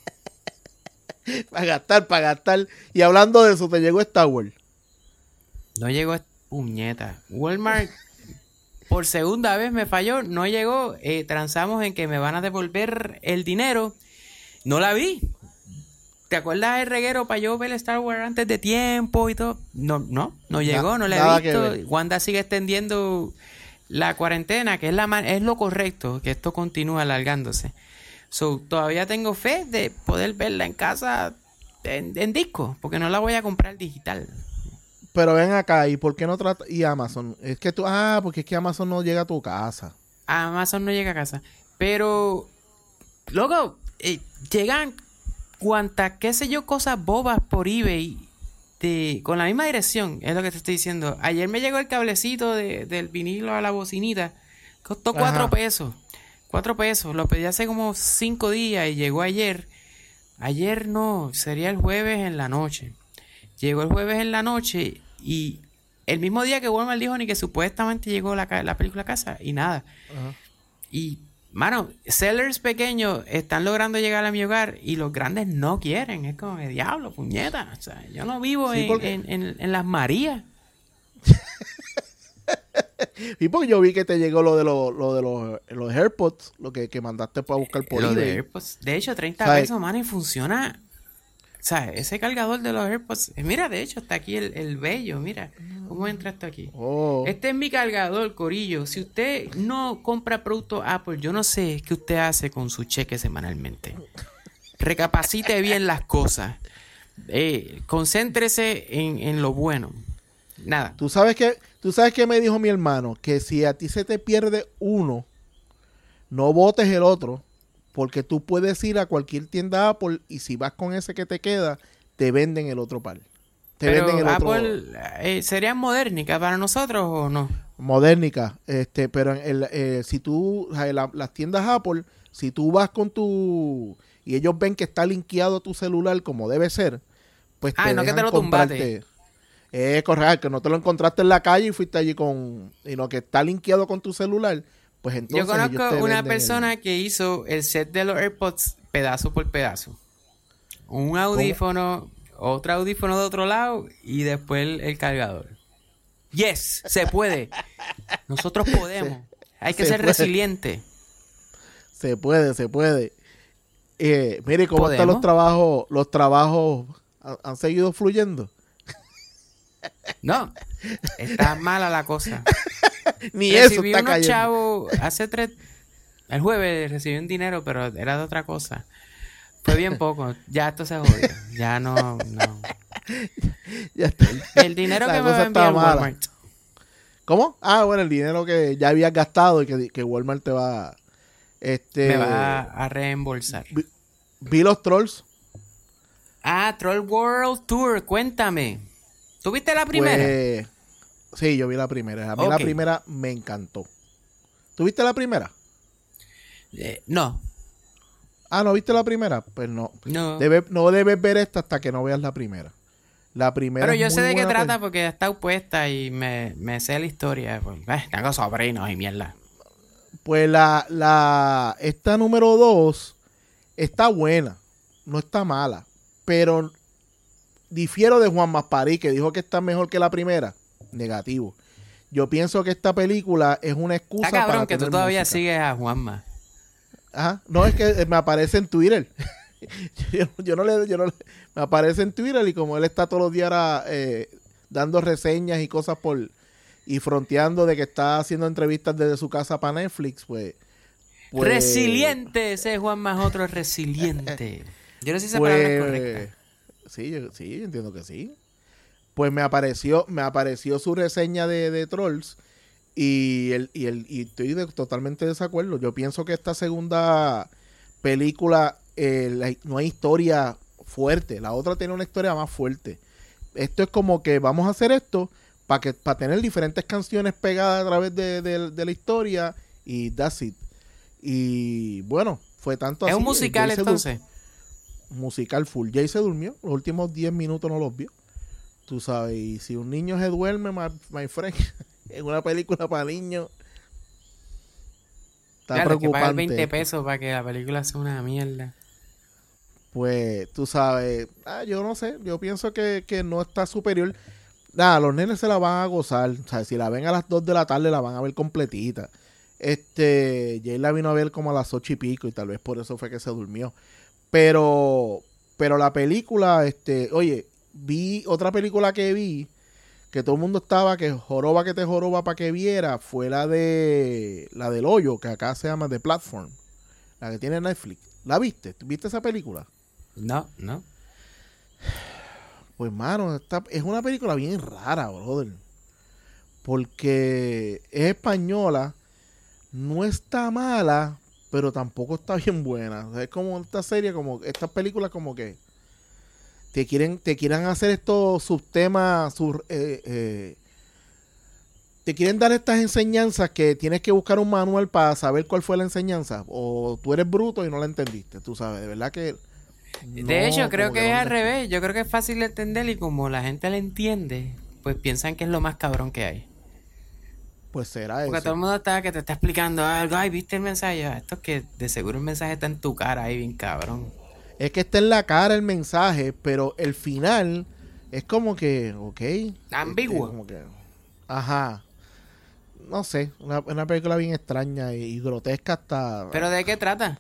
Para gastar, para gastar. Y hablando de eso, te llegó Star Wars. No llegó puñeta. Walmart por segunda vez me falló. No llegó. Eh, transamos en que me van a devolver el dinero. No la vi. ¿Te acuerdas del reguero para yo ver Star Wars antes de tiempo y todo? No, no, no llegó, no la nada he que visto. ver. Wanda sigue extendiendo la cuarentena, que es la man- es lo correcto, que esto continúa alargándose. So, todavía tengo fe de poder verla en casa en, en disco, porque no la voy a comprar digital. Pero ven acá, ¿y por qué no trata? Y Amazon. Es que tú, ah, porque es que Amazon no llega a tu casa. Amazon no llega a casa. Pero, luego, eh, llegan cuantas, qué sé yo, cosas bobas por eBay de, con la misma dirección, es lo que te estoy diciendo. Ayer me llegó el cablecito de, del vinilo a la bocinita Costó cuatro pesos. Cuatro pesos. Lo pedí hace como cinco días y llegó ayer. Ayer no, sería el jueves en la noche. Llegó el jueves en la noche y el mismo día que Walmart dijo ni que supuestamente llegó la, la película a casa y nada. Uh-huh. Y, mano, sellers pequeños están logrando llegar a mi hogar y los grandes no quieren. Es como, diablo, puñeta. O sea, yo no vivo sí, en, porque... en, en, en Las Marías. Y porque yo vi que te llegó lo de, lo, lo de los, los AirPods, lo que, que mandaste para buscar por ahí. De AirPods. De hecho, treinta pesos, mano, y funciona. O sea, ese cargador de los AirPods. Mira, de hecho, está aquí el, el bello. Mira, ¿cómo entra esto aquí? Oh. Este es mi cargador, corillo. Si usted no compra productos Apple, yo no sé qué usted hace con su cheque semanalmente. Recapacite bien las cosas. Eh, concéntrese en, en lo bueno. Nada. ¿Tú sabes qué? ¿Tú sabes qué me dijo mi hermano? Que si a ti se te pierde uno, no botes el otro, porque tú puedes ir a cualquier tienda Apple y si vas con ese que te queda, te venden el otro par. Te Pero venden el Apple, otro. Eh, ¿sería Modernica para nosotros o no? Modernica, este, pero el, eh, si tú, la, las tiendas Apple, si tú vas con tu y ellos ven que está linkeado tu celular como debe ser, pues ah, te no que te lo comprarte. tumbaste. Es correcto, que no te lo encontraste en la calle y fuiste allí con, sino que está linkeado con tu celular, pues entonces yo conozco una persona el... que hizo el set de los AirPods pedazo por pedazo. Un audífono, ¿cómo? Otro audífono de otro lado y después el, el cargador. Yes, se puede. Nosotros podemos. Se, Hay que ser puede. resiliente. Se puede, se puede. Eh, mire cómo ¿Podemos? están los trabajos, los trabajos han, han seguido fluyendo. No, está mala la cosa. Ni recibí eso está cayendo. Chavos, hace tres, el jueves recibí un dinero, pero era de otra cosa. Fue bien poco. Ya esto se jodió. Ya no, no. Ya está. El dinero la que me va a enviar Walmart. ¿Cómo? Ah, bueno, el dinero que ya habías gastado y que, que Walmart te va, este, me va a reembolsar. Vi, vi los Trolls. Ah, Troll World Tour. Cuéntame. ¿Tuviste la primera? Pues, sí, yo vi la primera. A mí okay. la primera me encantó. ¿Tuviste la primera? Eh, no. Ah, ¿no viste la primera? Pues no. No. Debe, no debes ver esta hasta que no veas la primera. La primera Pero yo es sé muy de qué buena trata pel- porque está opuesta y me, me sé la historia. Pues, eh, tengo sobrinos y mierda. Pues la, la, esta número dos está buena. No está mala. Pero difiero de Juan Masparí, que dijo que está mejor que la primera. Negativo. Yo pienso que esta película es una excusa está cabrón para que tú tener todavía música. sigues a Juanma. Ajá. No, es que me aparece en Twitter. yo, yo no le, yo no le, me aparece en Twitter y como él está todos los días eh, dando reseñas y cosas por y fronteando de que está haciendo entrevistas desde su casa para Netflix, pues, pues resiliente, ese Juanma es otro resiliente. Yo no sé si esa pues, palabra es correcta. Sí, yo, sí, yo entiendo que sí. Pues me apareció, me apareció su reseña de, de Trolls y el, y el, y estoy de, totalmente de desacuerdo. Yo pienso que esta segunda película eh, la, no hay historia fuerte. La otra tiene una historia más fuerte. Esto es como que vamos a hacer esto para que para tener diferentes canciones pegadas a través de, de, de la historia y that's it. Y bueno, fue tanto así. ¿Es un musical entonces? Musical full. Jay se durmió. Los últimos diez minutos no los vio. Tú sabes, y si un niño se duerme, my, my friend, en una película para niños, está claro, preocupante. Que pagar veinte pesos para que la película sea una mierda. Pues, tú sabes, ah, yo no sé, yo pienso que, que no está superior. Nada, los nenes se la van a gozar. O sea, si la ven a las dos de la tarde, la van a ver completita. Este, Jay la vino a ver como a las ocho y pico, y tal vez por eso fue que se durmió. Pero, pero la película, este, oye, vi otra película que vi, que todo el mundo estaba, que joroba que te joroba para que viera, fue la de, la del hoyo, que acá se llama The Platform, la que tiene Netflix. ¿La viste? ¿Viste esa película? No, no. Pues, mano, esta, es una película bien rara, brother. Porque es española, no está mala, pero tampoco está bien buena. O sea, es como esta serie, como estas películas como que te quieren, te quieren hacer estos subtemas, sus, eh, eh, te quieren dar estas enseñanzas que tienes que buscar un manual para saber cuál fue la enseñanza, o tú eres bruto y no la entendiste, tú sabes, de verdad que... No, de hecho, creo que, que es al no revés. Yo creo que es fácil de entender y como la gente la entiende, pues piensan que es lo más cabrón que hay. Pues será Porque eso. todo el mundo está que te está explicando algo. Ay, ¿viste el mensaje? Esto es que de seguro el mensaje está en tu cara ahí bien cabrón. Es que está en la cara el mensaje, pero el final es como que, ok. Ambiguo. Este, como que, ajá. No sé, una, una película bien extraña y, y grotesca hasta... ¿Pero de qué trata?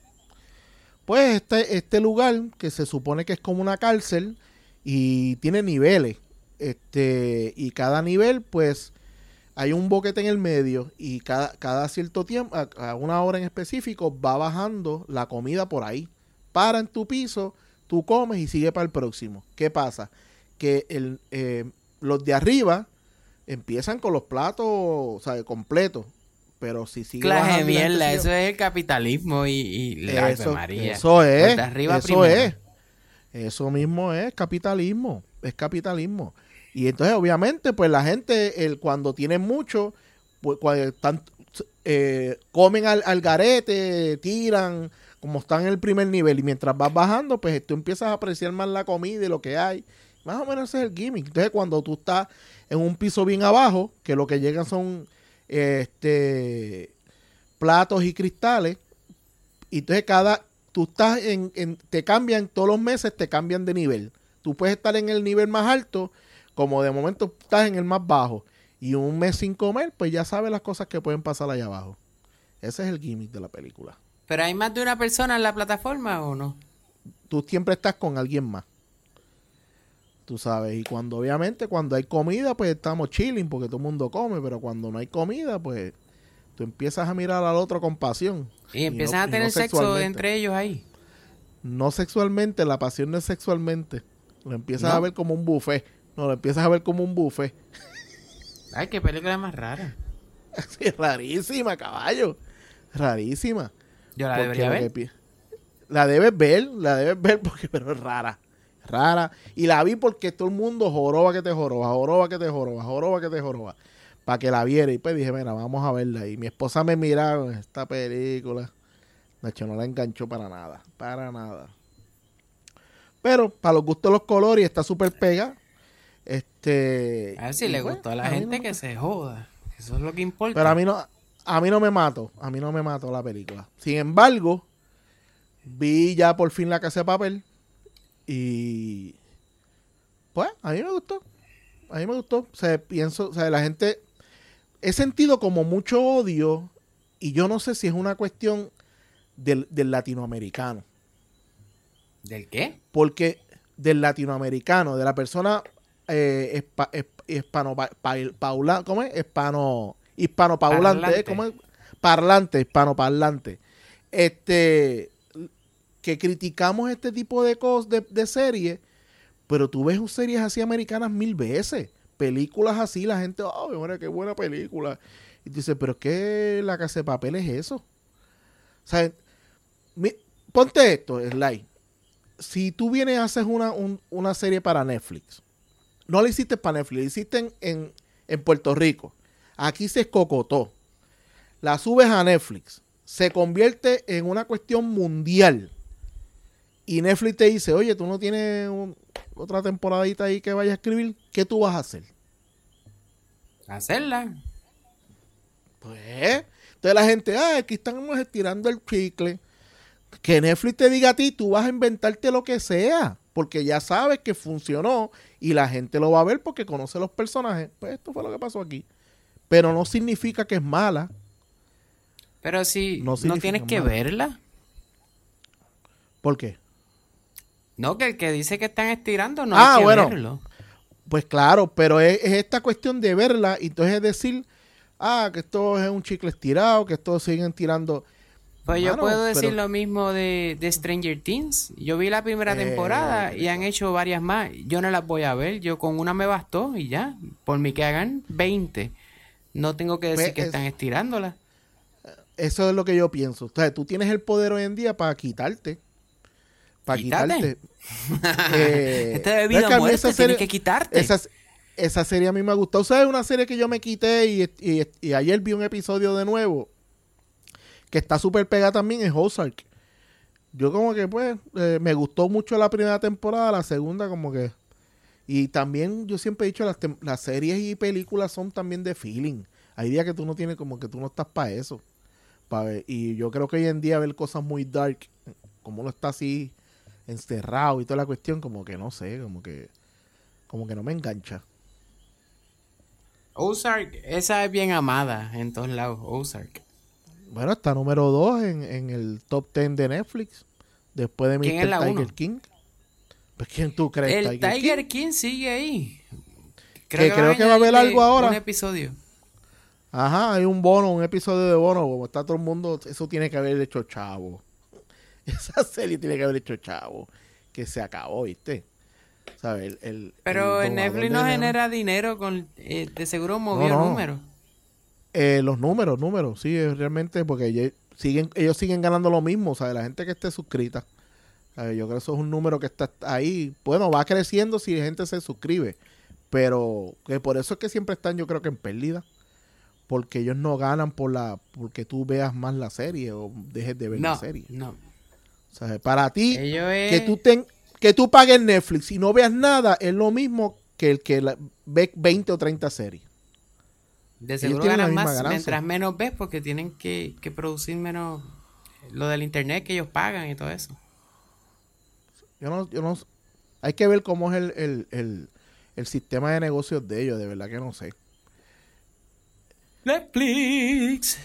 Pues este, este lugar que se supone que es como una cárcel y tiene niveles. Este, y cada nivel, pues, hay un boquete en el medio y cada, cada cierto tiempo, a, a una hora en específico, va bajando la comida por ahí. Para en tu piso, tú comes y sigue para el próximo. ¿Qué pasa? Que el, eh, los de arriba empiezan con los platos, o sea, completos. Pero si sigue clase bajando... de mierda, sigue... eso es el capitalismo y, y la eso, María. Eso es, pues de arriba eso primero. es. Eso mismo es capitalismo, es capitalismo. Y entonces, obviamente, pues la gente, el, cuando tienen mucho, pues cuando están, eh, comen al, al garete, tiran, como están en el primer nivel. Y mientras vas bajando, pues tú empiezas a apreciar más la comida y lo que hay. Más o menos ese es el gimmick. Entonces, cuando tú estás en un piso bien abajo, que lo que llegan son este platos y cristales, y entonces cada, tú estás en, en, te cambian, todos los meses te cambian de nivel. Tú puedes estar en el nivel más alto, como de momento estás en el más bajo, y un mes sin comer, pues ya sabes las cosas que pueden pasar allá abajo. Ese es el gimmick de la película. ¿Pero hay más de una persona en la plataforma o no? Tú siempre estás con alguien más. Tú sabes, y cuando obviamente cuando hay comida, pues estamos chilling porque todo el mundo come, pero cuando no hay comida, pues tú empiezas a mirar al otro con pasión. Y empiezan no, a tener no sexo entre ellos ahí. No sexualmente, la pasión no es sexualmente. Lo empiezas ¿No? a ver como un buffet. No, lo empiezas a ver como un buffet. Ay, qué película más rara. Sí, rarísima, caballo. Rarísima. Yo la Porque debería ver. pi- La debes ver, la debes ver porque pero es rara. Rara. Y la vi porque todo el mundo joroba que te joroba, joroba que te joroba, joroba que te joroba. Para que la viera. Y pues dije, mira, vamos a verla. Y mi esposa me miraba esta película. De hecho, no la enganchó para nada. Para nada. Pero, para los gustos de los colores, está súper pega. Este. A ver si y le pues, gustó a la a mí gente no- que se joda. Eso es lo que importa. Pero a mí no, a mí no me mato. A mí no me mató la película. Sin embargo, vi ya por fin La Casa de Papel. Y pues, a mí me gustó. A mí me gustó. O sea, pienso, o sea, la gente... He sentido como mucho odio y yo no sé si es una cuestión del, del latinoamericano. ¿Del qué? Porque del latinoamericano, de la persona eh, espa, es, hispano... Pa, paula, ¿cómo es? Hispano... Hispanoparlante. Parlante. ¿Cómo es? Parlante, hispanoparlante. Este... que criticamos este tipo de cosas, de, de series, pero tú ves series así americanas mil veces, películas así, la gente, oh, mira qué buena película, y tú dices, pero ¿qué La Casa de Papel es eso? O sea, mi, ponte esto, Sly, si tú vienes y haces una, un, una serie para Netflix, no la hiciste para Netflix, la hiciste en, en, en Puerto Rico, aquí se escocotó, la subes a Netflix, se convierte en una cuestión mundial, y Netflix te dice, oye, tú no tienes un, otra temporadita ahí que vayas a escribir, ¿qué tú vas a hacer? Hacerla. Pues, entonces la gente, ah, aquí estamos estirando el chicle. Que Netflix te diga a ti, tú vas a inventarte lo que sea, porque ya sabes que funcionó y la gente lo va a ver porque conoce los personajes. Pues esto fue lo que pasó aquí. Pero no significa que es mala. Pero si No no, significa tienes que mala. verla. ¿Por qué? No, que el que dice que están estirando no Ah, hay que bueno. verlo. Pues claro, pero es, es esta cuestión de verla y entonces decir, ah, que esto es un chicle estirado, que esto siguen tirando. Pues yo Mano, puedo decir pero- lo mismo de, de Stranger Things. Yo vi la primera Eh, temporada y han hecho varias más. Yo no las voy a ver. Yo con una me bastó y ya. Por mí que hagan veinte. No tengo que decir Pues que es- están estirándola. Eso es lo que yo pienso. O sea, tú tienes el poder hoy en día para quitarte. Para ¿Quitarte? quitarte. Eh, Esta bebida es que a mí muerte, esa tienes serie- que quitarte. Esa, esa serie a mí me ha gustado. ¿Sabes? Una serie que yo me quité y, y, y ayer vi un episodio de nuevo que está súper pegada también, es Ozark. Yo como que pues eh, me gustó mucho la primera temporada, la segunda como que... Y también yo siempre he dicho, las, tem- las series y películas son también de feeling. Hay días que tú no tienes, como que tú no estás para eso. Pa ver. Y yo creo que hoy en día ver cosas muy dark, como uno está así encerrado y toda la cuestión, como que no sé, como que como que no me engancha. Ozark, esa es bien amada en todos lados, Ozark. Bueno, está número dos en, en el top ten de Netflix, después de ¿Quién es la mister Tiger uno? King. Pues ¿quién tú crees? El Tiger, Tiger King, King sigue ahí. que creo que va a haber añadirle algo ahora. Un episodio. Ajá, hay un bono, un episodio de bono, como está todo el mundo, eso tiene que haber hecho chavo. Esa serie tiene que haber hecho chavo, que se acabó, ¿viste? ¿Sabes? El, el, Pero el en domador Netflix de no leones. genera dinero, con eh, de seguro movió No, no. números. Eh, los números, números, sí, es realmente, porque ellos siguen, ellos siguen ganando lo mismo, ¿sabes? La gente que esté suscrita. ¿Sabes? Yo creo que eso es un número que está ahí. Bueno, va creciendo si la gente se suscribe, pero que por eso es que siempre están, yo creo que en pérdida. Porque ellos no ganan por la porque tú veas más la serie o dejes de ver No, la serie. no. O sea, para ti, Ellos es... que tú ten, que tú pagues Netflix y no veas nada, es lo mismo que el que la, ve veinte o treinta series. De ellos seguro tienen la ganan misma más ganancia. mientras menos ves porque tienen que, que producir menos lo del internet que ellos pagan y todo eso. Yo no, yo no, hay que ver cómo es el, el, el, el sistema de negocios de ellos, de verdad que no sé. Netflix.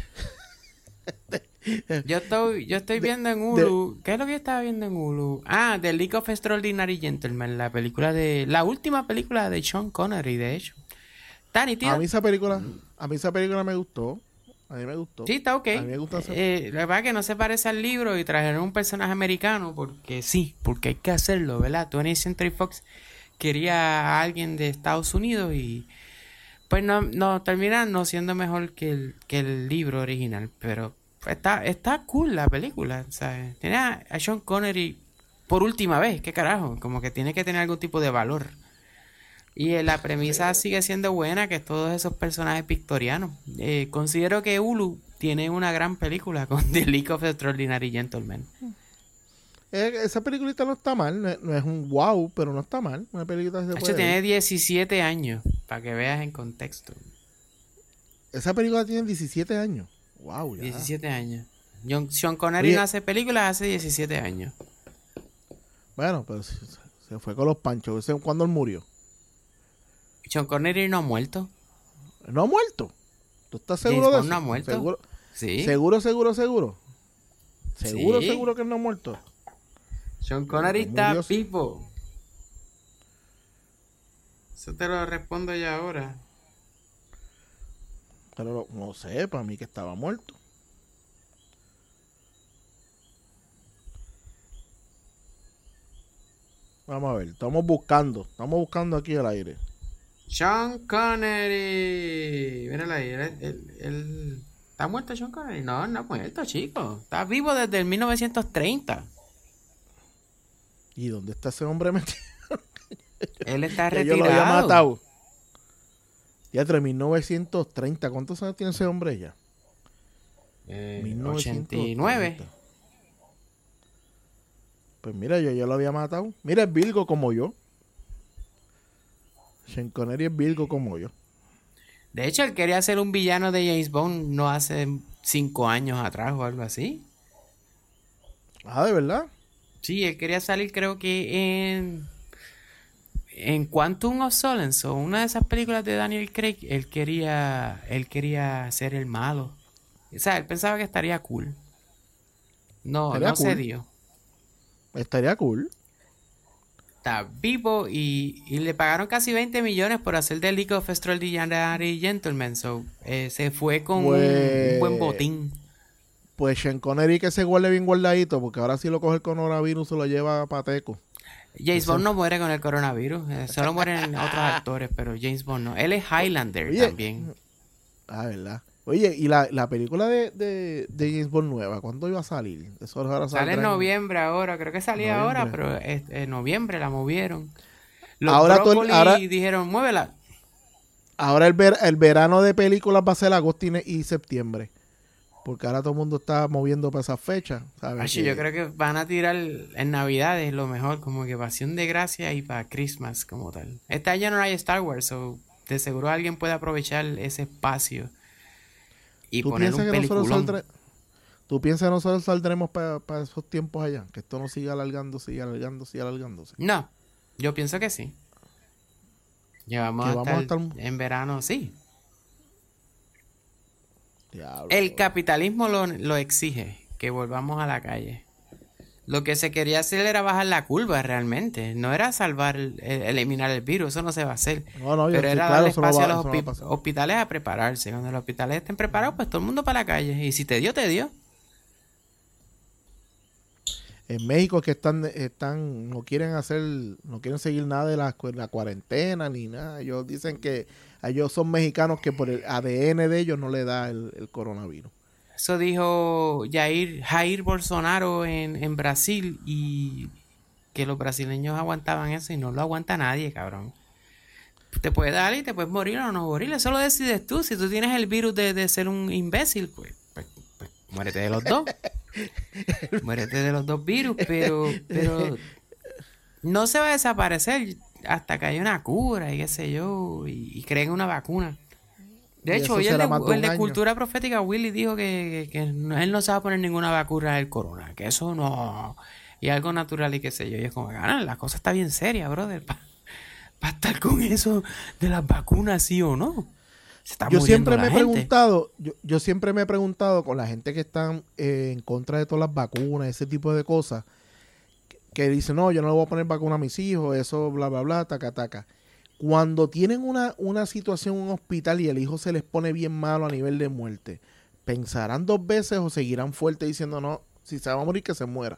Yo estoy, yo estoy viendo en Hulu. ¿Qué es lo que yo estaba viendo en Hulu? Ah, The League of Extraordinary Gentlemen, la película de, la última película de Sean Connery, de hecho. Está nítida. A mí esa película, a mí esa película me gustó. A mí me gustó. Sí, está ok. A mí me gusta hacer... eh, la verdad que no se parece al libro y trajeron un personaje americano porque sí, porque hay que hacerlo, ¿verdad? twentieth Century Fox quería a alguien de Estados Unidos y pues no, no termina no siendo mejor que el, que el libro original, pero está, está cool la película, ¿sabes? Tiene a, a Sean Connery por última vez, qué carajo, como que tiene que tener algún tipo de valor. Y eh, la premisa sigue siendo buena, que todos esos personajes victorianos. Eh, considero que Hulu tiene una gran película con The League of Extraordinary Gentlemen. Eh, esa peliculita no está mal, no es, no es un wow, pero no está mal. Una película que se De hecho, puede tiene ver. diecisiete años, para que veas en contexto. Esa película tiene diecisiete años. Wow, ya. diecisiete años. John, Sean Connery Oye, no hace películas hace diecisiete años. Bueno, pero se, se fue con los panchos. ¿Ese cuándo él murió? Sean Connery no ha muerto. No ha muerto. ¿Tú estás James seguro de Bond eso? no ha muerto. ¿Seguro, Sí. seguro, seguro, seguro? ¿Seguro, Sí. seguro que él no ha muerto? Sean Connery Murió- está vivo. Eso te lo respondo ya ahora. Pero no, no sé, para mí que estaba muerto. Vamos a ver, estamos buscando. Estamos buscando aquí al aire. Sean Connery. Míralo ahí. Él, él- él- ¿Está muerto Sean Connery? No, no ha muerto, chico. Está vivo desde el mil novecientos treinta. ¿Y dónde está ese hombre metido? Él está Ya yo retirado. lo había matado. Ya entre mil novecientos treinta. ¿Cuántos años tiene ese hombre ya? Eh, mil novecientos treinta. ochenta y nueve. Pues mira, yo ya lo había matado. Mira, es Virgo como yo. Sean Connery es Virgo como yo. De hecho, él quería ser un villano de James Bond no hace cinco años atrás o algo así. Ah, ¿de verdad? Sí, él quería salir creo que en... En Quantum of Solace o una de esas películas de Daniel Craig, él quería... Él quería ser el malo. O sea, él pensaba que estaría cool. No, Estaría no se cool. dio. Estaría cool. Está vivo y, y le pagaron casi veinte millones por hacer The League of Extraordinary Gentlemen. So, eh, se fue con un- Pues- un, buen botín. Pues Sean Connery que se guarde bien guardadito, porque ahora si lo coge el coronavirus se lo lleva a Pateco. James Bond no muere con el coronavirus. eh, solo mueren otros actores, pero James Bond no. Él es Highlander Oye, también. Ah, ¿verdad? Oye, ¿y la, la película de, de, de James Bond nueva? ¿Cuándo iba a salir? Eso ahora Sale en saldrá noviembre ahora. Creo que salía noviembre. ahora, pero es, en noviembre la movieron. Los ahora brócoli todo, ahora, dijeron, muévela. Ahora el, ver, el verano de películas va a ser agosto y, y septiembre. Porque ahora todo el mundo está moviendo para esas fechas. ¿Sabes? Ay, yo creo que van a tirar en Navidades lo mejor, como que Pasión de Gracia y para Christmas como tal. Este año no hay Star Wars, so de seguro alguien puede aprovechar ese espacio y poner un peliculón. ¿Tú piensas que nosotros saldremos para pa esos tiempos allá? Que esto no siga alargando, siga alargando, siga alargándose. No, yo pienso que sí. Llevamos hasta vamos a estar... en verano, sí. Diablo, el bro. Capitalismo lo, lo exige, que volvamos a la calle. Lo que se quería hacer era bajar la curva realmente. No era salvar, el, eliminar el virus, eso no se va a hacer. No, no, Pero era claro, darle espacio va, a los hospi- no hospitales a prepararse. Cuando los hospitales estén preparados, pues todo el mundo para la calle. Y si te dio, te dio. En México que están, están, no quieren hacer, no quieren seguir nada de la, la cuarentena ni nada. Ellos dicen que ellos son mexicanos que por el A D N de ellos no le da el, el coronavirus. Eso dijo Jair, Jair Bolsonaro en, en Brasil y que los brasileños aguantaban eso y no lo aguanta nadie, cabrón. Te puede dar y te puedes morir o no morir, eso lo decides tú. Si tú tienes el virus de, de ser un imbécil, pues, pues, pues muérete de los dos. Muérete de los dos virus, pero, pero no se va a desaparecer hasta que haya una cura y qué sé yo, y, y creen una vacuna. De hecho, hoy el de, el de Cultura Profética, Willy dijo que, que, que no, él no se va a poner ninguna vacuna del corona, que eso no, y algo natural y qué sé yo. Y es como, ah, la cosa está bien seria, brother, para pa estar con eso de las vacunas, sí o no. Yo siempre me he preguntado, yo, yo siempre me he preguntado con la gente que están eh, en contra de todas las vacunas, ese tipo de cosas, que, que dicen, no, yo no le voy a poner vacuna a mis hijos, eso, bla, bla, bla, taca, taca. Cuando tienen una, una situación en un hospital y el hijo se les pone bien malo a nivel de muerte, ¿pensarán dos veces o seguirán fuerte diciendo, no, si se va a morir, que se muera?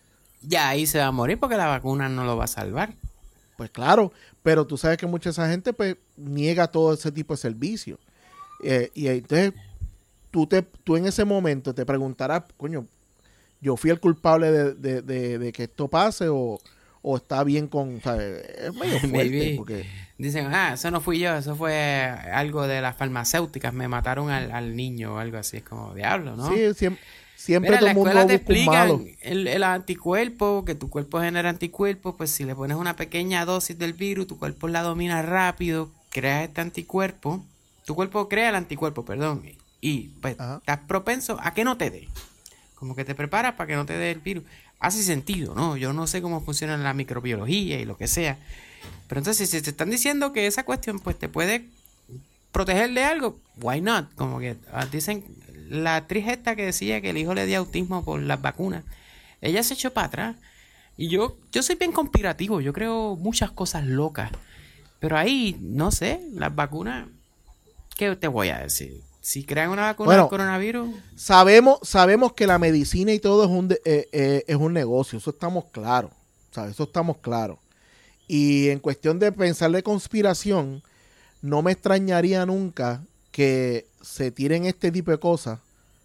Ya ahí se va a morir porque la vacuna no lo va a salvar. Pues claro, pero tú sabes que mucha esa gente pues niega todo ese tipo de servicio. Eh, y entonces tú, te, tú en ese momento te preguntarás, coño, ¿yo fui el culpable de, de, de, de que esto pase o, o está bien con, ¿sabes? Es medio fuerte. Porque... Dicen, ah, eso no fui yo, eso fue algo de las farmacéuticas, me mataron al, al niño o algo así, es como diablo, ¿no? Sí, siempre. Siempre Mira, todo el mundo te explican el, el anticuerpo, que tu cuerpo genera anticuerpos, pues si le pones una pequeña dosis del virus, tu cuerpo la domina rápido, creas este anticuerpo, tu cuerpo crea el anticuerpo, perdón, y pues Ajá. estás propenso a que no te dé, como que te preparas para que no te dé el virus. Hace sentido, ¿no? Yo no sé cómo funciona la microbiología y lo que sea, pero entonces si te están diciendo que esa cuestión pues te puede proteger de algo, why not? Como que dicen... La actriz esta que decía que el hijo le dio autismo por las vacunas, ella se echó para atrás. Y yo, yo soy bien conspirativo, yo creo muchas cosas locas. Pero ahí, no sé, las vacunas, ¿qué te voy a decir? Si crean una vacuna bueno, del coronavirus... Sabemos, sabemos que la medicina y todo es un, de, eh, eh, es un negocio, eso estamos claros, ¿sabes? Eso estamos claros. Y en cuestión de pensar de conspiración, no me extrañaría nunca que se tiren este tipo de cosas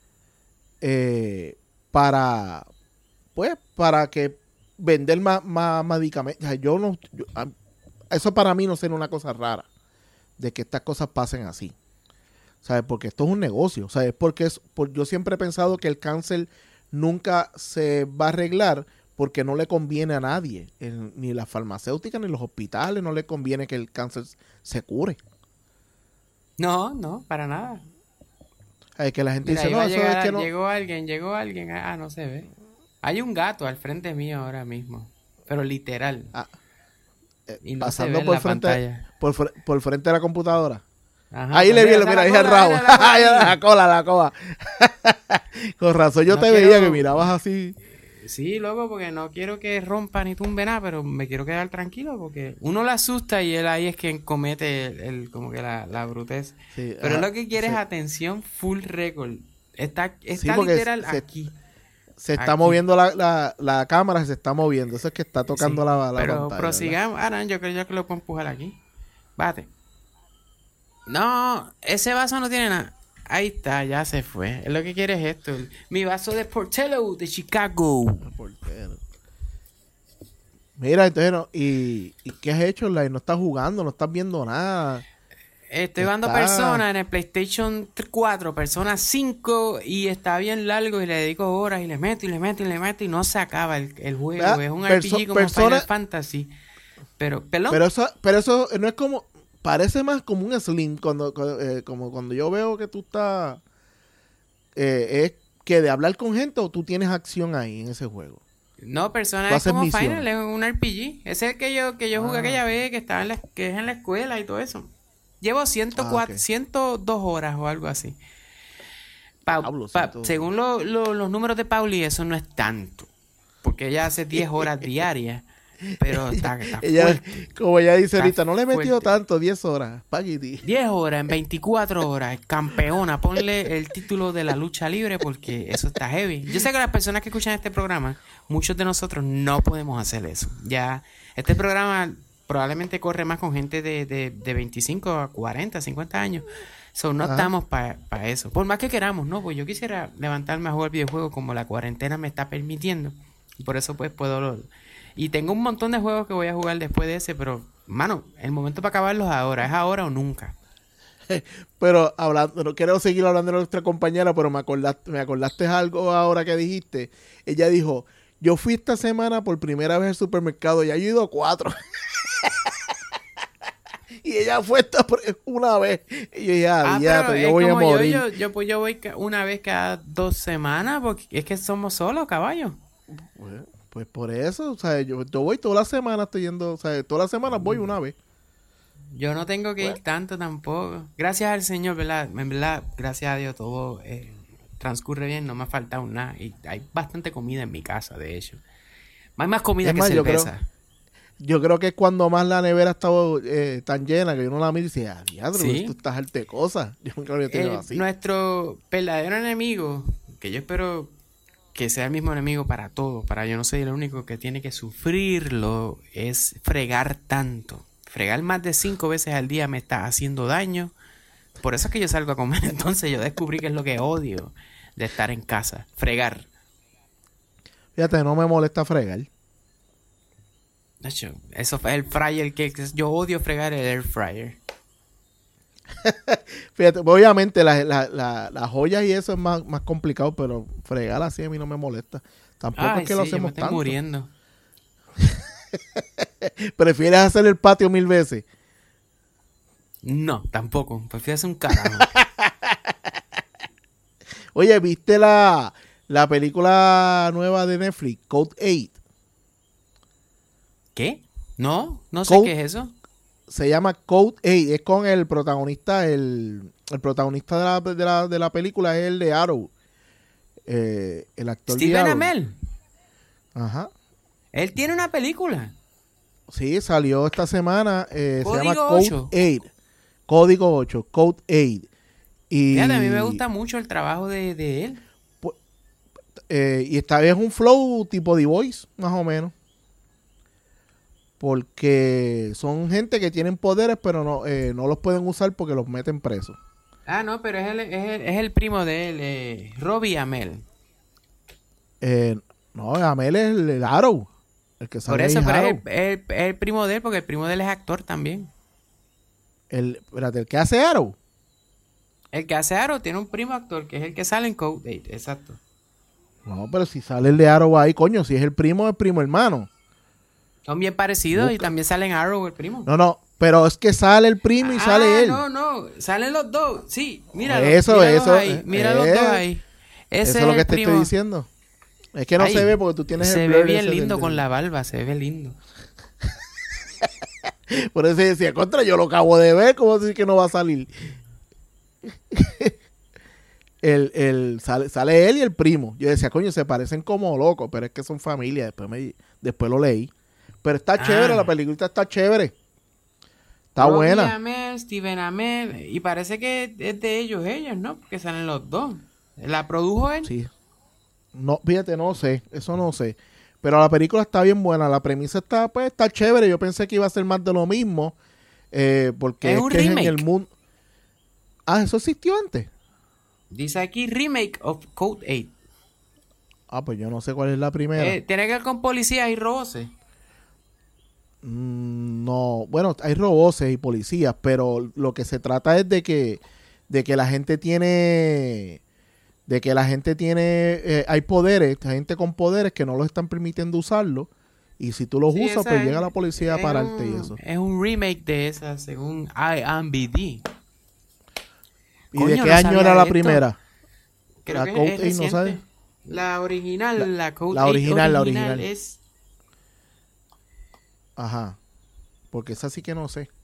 eh, para pues para que vender más, más medicamentos. Yo no, yo, eso para mí no sería una cosa rara de que estas cosas pasen así, ¿sabes? Porque esto es un negocio, ¿sabes? Porque es, por, yo siempre he pensado que el cáncer nunca se va a arreglar porque no le conviene a nadie, el, ni las farmacéuticas ni los hospitales, no le conviene que el cáncer se cure. No, no, para nada. Es que la gente Mira, dice, no, eso llegar, es que no. Llegó alguien, llegó alguien. Ah, no se ve. Hay un gato al frente mío ahora mismo. Pero literal. Ah, eh, y no pasando se ve por, frente, por, por frente de la computadora. Ajá, ahí le vi, mira, ahí el rabo. La cola, la cola. Con razón yo no te quiero... veía que mirabas así. Sí, loco, porque no quiero que rompa ni tumbe nada, pero me quiero quedar tranquilo porque uno le asusta y él ahí es quien comete el, el como que la, la brutez. Sí, pero ajá, lo que quiere sí. es atención full record. Está, está sí, literal se, aquí. Se está aquí. moviendo la, la, la cámara, se está moviendo. Eso es que está tocando sí, la, la pero pantalla. Pero prosigamos. Ahora yo creo yo que lo puedo empujar aquí. Bate. No, ese vaso no tiene nada. Ahí está, ya se fue. Es lo que quiere es esto. Mi vaso de Portello de Chicago. Portello. Mira, entonces, no, ¿y, ¿y qué has hecho, Lai? No estás jugando, no estás viendo nada. Estoy jugando Está- Persona en el PlayStation cuatro, Persona cinco, y está bien largo y le dedico horas y le meto y le meto y le meto y no se acaba el, el juego. Vea, Es un Perso- R P G como Persona- Final Fantasy. Pero, ¿perdón? Pero eso, pero eso no es como, parece más como un Slim, cuando, cuando, eh, como cuando yo veo que tú estás, eh, es que de hablar con gente o tú tienes acción ahí en ese juego. No, Persona Tú es haces como misión. Final, es un R P G. Ese es el que yo, que yo jugué Ah. aquella vez, que estaba en la, que es en la escuela y todo eso. Llevo ciento cuatro, Ah, ok. ciento dos horas o algo así. Pa- Diablo, pa- ciento dos. según lo- lo- los números de Pauli, eso no es tanto. Porque ella hace diez horas diarias. Pero está, está Ella, fuerte. como ella dice Está ahorita, no le he metido fuerte. tanto, diez horas, Paquiti. diez horas en veinticuatro horas, campeona. Ponle el título de la lucha libre porque eso está heavy. Yo sé que las personas que escuchan este programa, muchos de nosotros no podemos hacer eso. Ya, este programa probablemente corre más con gente de, de, de veinticinco a cuarenta, cincuenta años. So, no Ajá. estamos para eso. Por más que queramos, ¿no? Pues yo quisiera levantarme a jugar videojuegos como la cuarentena me está permitiendo. Y por eso pues puedo... Lo, y tengo un montón de juegos que voy a jugar después de ese, pero, mano, el momento para acabarlos es ahora. Es ahora o nunca. Pero hablando, no quiero seguir hablando de nuestra compañera, pero me acordaste, me acordaste algo ahora que dijiste. Ella dijo, yo fui esta semana por primera vez al supermercado y ya yo he ido cuatro. Y ella fue esta por- una vez. Y yo ya, Ah, ya, pero yo es voy a como yo, morir. yo, yo, pues yo voy ca- una vez cada dos semanas porque es que somos solos, caballo. Pues, pues por eso, o sea, yo, yo voy toda la semana, estoy yendo, o sea, todas las semanas voy una vez. Yo no tengo que ir tanto tampoco. Gracias al Señor, ¿verdad? En verdad, gracias a Dios todo eh, transcurre bien, no me ha faltado nada. Y hay bastante comida en mi casa, de hecho. Hay más comida Es que más, yo cerveza. Yo creo que es cuando más la nevera estaba eh, tan llena que yo no la miro y decía, ah, diadre, Sí. esto está harto de cosas. Yo nunca lo había tenido Eh, así. nuestro verdadero enemigo, que yo espero que sea el mismo enemigo para todos, para yo no soy el único que tiene que sufrirlo, es fregar tanto. Fregar más de cinco veces al día me está haciendo daño. Por eso es que yo salgo a comer. Entonces yo descubrí que es lo que odio de estar en casa. Fregar. Fíjate, no me molesta fregar. De hecho, eso fue el fryer que yo odio fregar el air fryer. Fíjate, obviamente la- la- la- las joyas y eso es más, más complicado, pero fregar así a mí no me molesta. Tampoco Ay, es que lo sí, yo me hacemos estoy tanto. muriendo. ¿Prefieres hacer el patio mil veces? No, tampoco. Prefiero hacer un carajo. Oye, ¿viste la, la película nueva de Netflix, Code ocho? ¿Qué? No, no sé Code- qué es eso. Se llama Code ocho, es con el protagonista, el, el protagonista de la, de, la, de la película es el de Arrow. Eh, el actor de Steven Arrow. Amell. Ajá. Él tiene una película. Sí, salió esta semana. eh, se Código llama Code ocho. ocho. Código ocho, Code ocho. Y, Fíjate, a mí me gusta mucho el trabajo de, de él. eh, y esta vez es un flow tipo The Voice, más o menos. Porque son gente que tienen poderes, pero no, eh, no los pueden usar porque los meten presos. Ah, no, pero es el, es el, es el primo de él, eh, Robbie Amell. Eh, no, Amel es el, el Arrow. El que sale Por eso, ahí pero es Arrow. el, es el- es el primo de él, porque el primo de él es actor también. El, espérate, el que hace Arrow. El que hace Arrow tiene un primo actor, que es el que sale en Code ocho, exacto. No, pero si sale el de Arrow ahí, coño, si es el primo, es primo hermano. Son bien parecidos y Busca. también salen Arrow, el primo. No, no, pero es que sale el primo y Ah, sale él. no, no, salen los dos, sí, mira Eso, eso, ahí, mira los eh, dos ahí. Ese Eso es lo el que te primo. estoy diciendo. Es que no Ay, se ve porque tú tienes se el ve blur bien ese del- lindo del- con la barba, se ve lindo. Por eso decía, contra, yo lo acabo de ver, ¿cómo decir que no va a salir? el, el, sale, sale él y el primo. Yo decía, coño, se parecen como locos, pero es que son familia. Después, me, después lo leí. Pero está Ah. chévere, la película está chévere. Está Robbie buena. Amell, Steven Amell, y parece que es de ellos, ellos, ¿no? Porque salen los dos. ¿La produjo él? Sí. No, fíjate, no sé, eso no sé. Pero la película está bien buena, la premisa está, pues, está chévere. Yo pensé que iba a ser más de lo mismo. eh, porque Es es, un que es en remake. el mundo. Ah, eso existió antes. Dice aquí remake of Code ocho. Ah, pues yo no sé cuál es la primera. Eh, tiene que ver con policías y roboces. Mm, no, bueno, hay robots y policías, pero lo que se trata es de que, de que la gente tiene, de que la gente tiene, eh, hay poderes, gente con poderes que no los están permitiendo usarlo, y si tú los Sí, usas, pues es, llega la policía a pararte un, y eso. Es un remake de esa, según I M D B. ¿Y Coño, de qué no año era la esto. primera? Creo La que Code es eight, ¿no sabes? La original, la, la Code la original, eight la original. es... Ajá. Porque esa sí que no sé.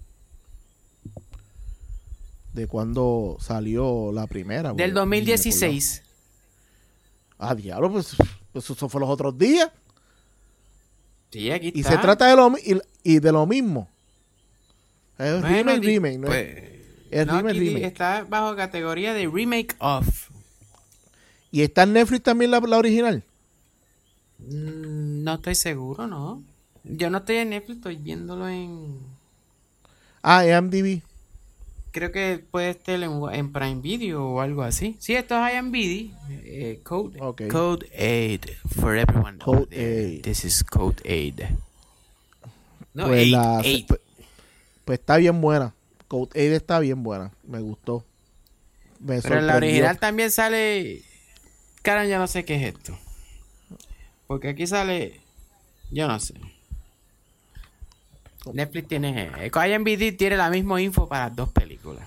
De cuándo salió la primera. Del dos mil dieciséis. Ah, diablo, pues, pues eso fue los otros días. Sí, aquí y está. se trata de lo, y, y de lo mismo. Es bueno, remake, di, remake, ¿no? Pues, es no, remake, aquí remake. está bajo categoría de remake of. ¿Y está en Netflix también la, la original? Mm, no estoy seguro, ¿no? Yo no estoy en Netflix, estoy viéndolo en... Ah, I M D B. Creo que puede estar en, en Prime Video o algo así. Sí, esto es I M D B. Eh, code, Okay. Code eight for everyone. Code eight. eight. This is Code eight. No, pues, eight, la, eight. Pues, pues está bien buena. Code eight está bien buena. Me gustó. Me Pero en la original también sale... Cara, ya no sé qué es esto. Porque aquí sale... Yo no sé. Netflix tiene... I M D B tiene la misma info para las dos películas.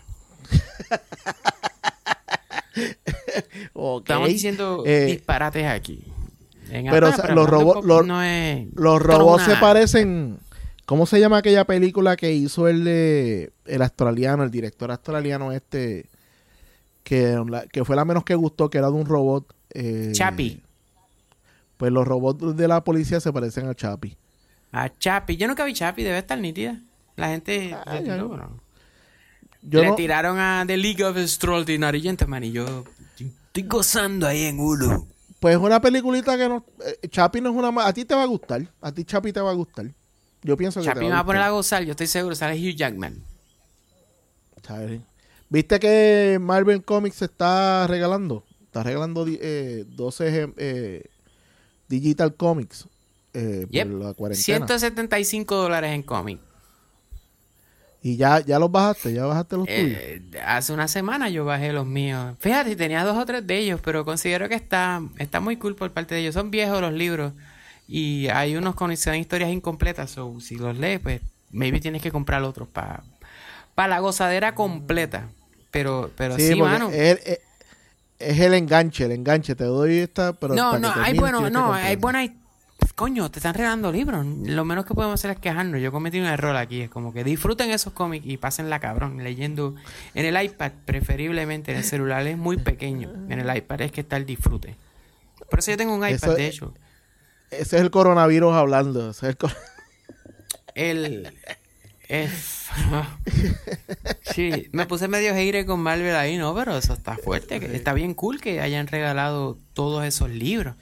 Okay. Estamos diciendo eh, disparates aquí. En pero, Atlanta, o sea, pero los robots los, no es, los robots una... se parecen. ¿Cómo se llama aquella película que hizo el de, el australiano, el director australiano este, que, la, que fue la menos que gustó, que era de un robot? Eh, Chappie. Pues los robots de la policía se parecen a Chappie. A Chappie. Yo nunca vi Chappie, debe estar nítida. La gente... Ah, le, ya tiró, no. ¿no? Yo le no, tiraron a The League of Extraordinary Gentlemen y yo estoy gozando ahí en Hulu. pues es una peliculita que no... Eh, Chappie no es una... ma- A ti te va a gustar. A ti Chappie te va a gustar. Yo pienso que Chappie te me va va a a poner a gustar. gozar, yo estoy seguro. Sale Hugh Jackman. ¿Sabes? ¿Viste que Marvel Comics se está regalando? Está regalando eh, doce eh, Digital Comics eh, Yep. por la cuarentena. ciento setenta y cinco dólares en cómic. Y ya, ya los bajaste, ya bajaste los tuyos. Eh, hace una semana yo bajé los míos. Fíjate, tenía dos o tres de ellos, pero considero que está, está muy cool por parte de ellos. Son viejos los libros y hay unos con son historias incompletas. So, si los lees, pues maybe tienes que comprar otros para pa la gozadera completa. Pero, pero sí, sí, porque mano. es, es, es el enganche, el enganche. Te doy esta, pero No, hasta no, que hay termine bueno, tienes que no, comprarla. hay buenas. Coño, te están regalando libros. Lo menos que podemos hacer es quejarnos. Yo cometí un error aquí. Es como que disfruten esos cómics y pásenla cabrón. Leyendo en el iPad, preferiblemente en el celular. Es muy pequeño. En el iPad es que está el disfrute. Por eso yo tengo un iPad, Eso- de hecho. Ese es el coronavirus hablando. Ese es el cor- El... Es... Sí, me puse medio hater con Marvel ahí, ¿no? Pero eso está fuerte. que Está bien cool que hayan regalado todos esos libros.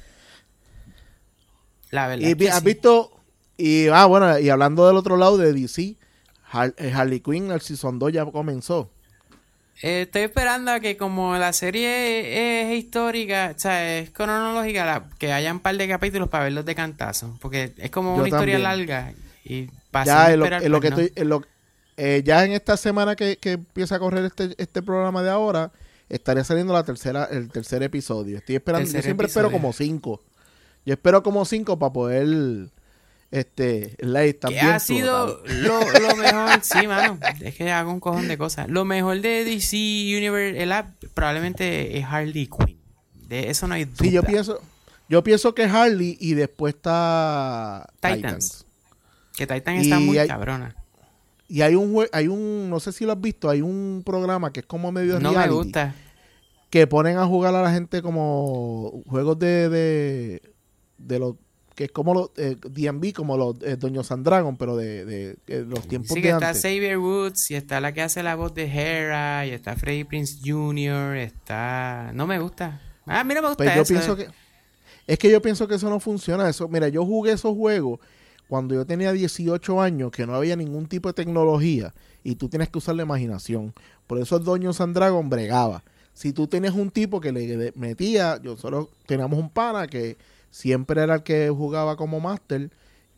La verdad Y es que has sí. visto, y ah, bueno, y hablando del otro lado de D C, Har- eh, Harley Quinn, el Season dos ya comenzó. Eh, estoy esperando a que como la serie es histórica, o sea, es cronológica, la- que haya un par de capítulos para verlos de cantazo. Porque es como Yo una historia también. larga. Y para Ya en lo, esperar, en lo pues, que no. estoy, en lo- eh, ya en esta semana que, que empieza a correr este, este programa de ahora, estaría saliendo la tercera, el tercer episodio. Estoy esperando, Tercer yo siempre espero episodio. como cinco. Yo espero como cinco para poder este ley Que también. ha sido lo, lo mejor, sí, mano. Es que hago un cojón de cosas. Lo mejor de D C Universe, el app, probablemente es Harley Quinn. De eso no hay duda. Sí, yo pienso, yo pienso que Harley y después está Titans. Titans. Que Titan Y está muy hay- cabrona. Y hay un jue- hay un, no sé si lo has visto, hay un programa que es como medio No me reality, gusta. que ponen a jugar a la gente como juegos de de, de los que es como los eh, D and B, como los eh, Dungeons and Dragons, pero de, de, de los tiempos Sí, de que está antes. Xavier Woods y está la que hace la voz de Hera y está Freddie Prinze junior Está... No me gusta. Ah, mira, me gusta Pues yo eso. pienso que es que yo pienso que eso no funciona. Eso, mira, yo jugué esos juegos cuando yo tenía dieciocho años, que no había ningún tipo de tecnología y tú tienes que usar la imaginación. Por eso el Dungeons and Dragons bregaba. Si tú tenías un tipo que le metía, yo solo teníamos un pana que siempre era el que jugaba como máster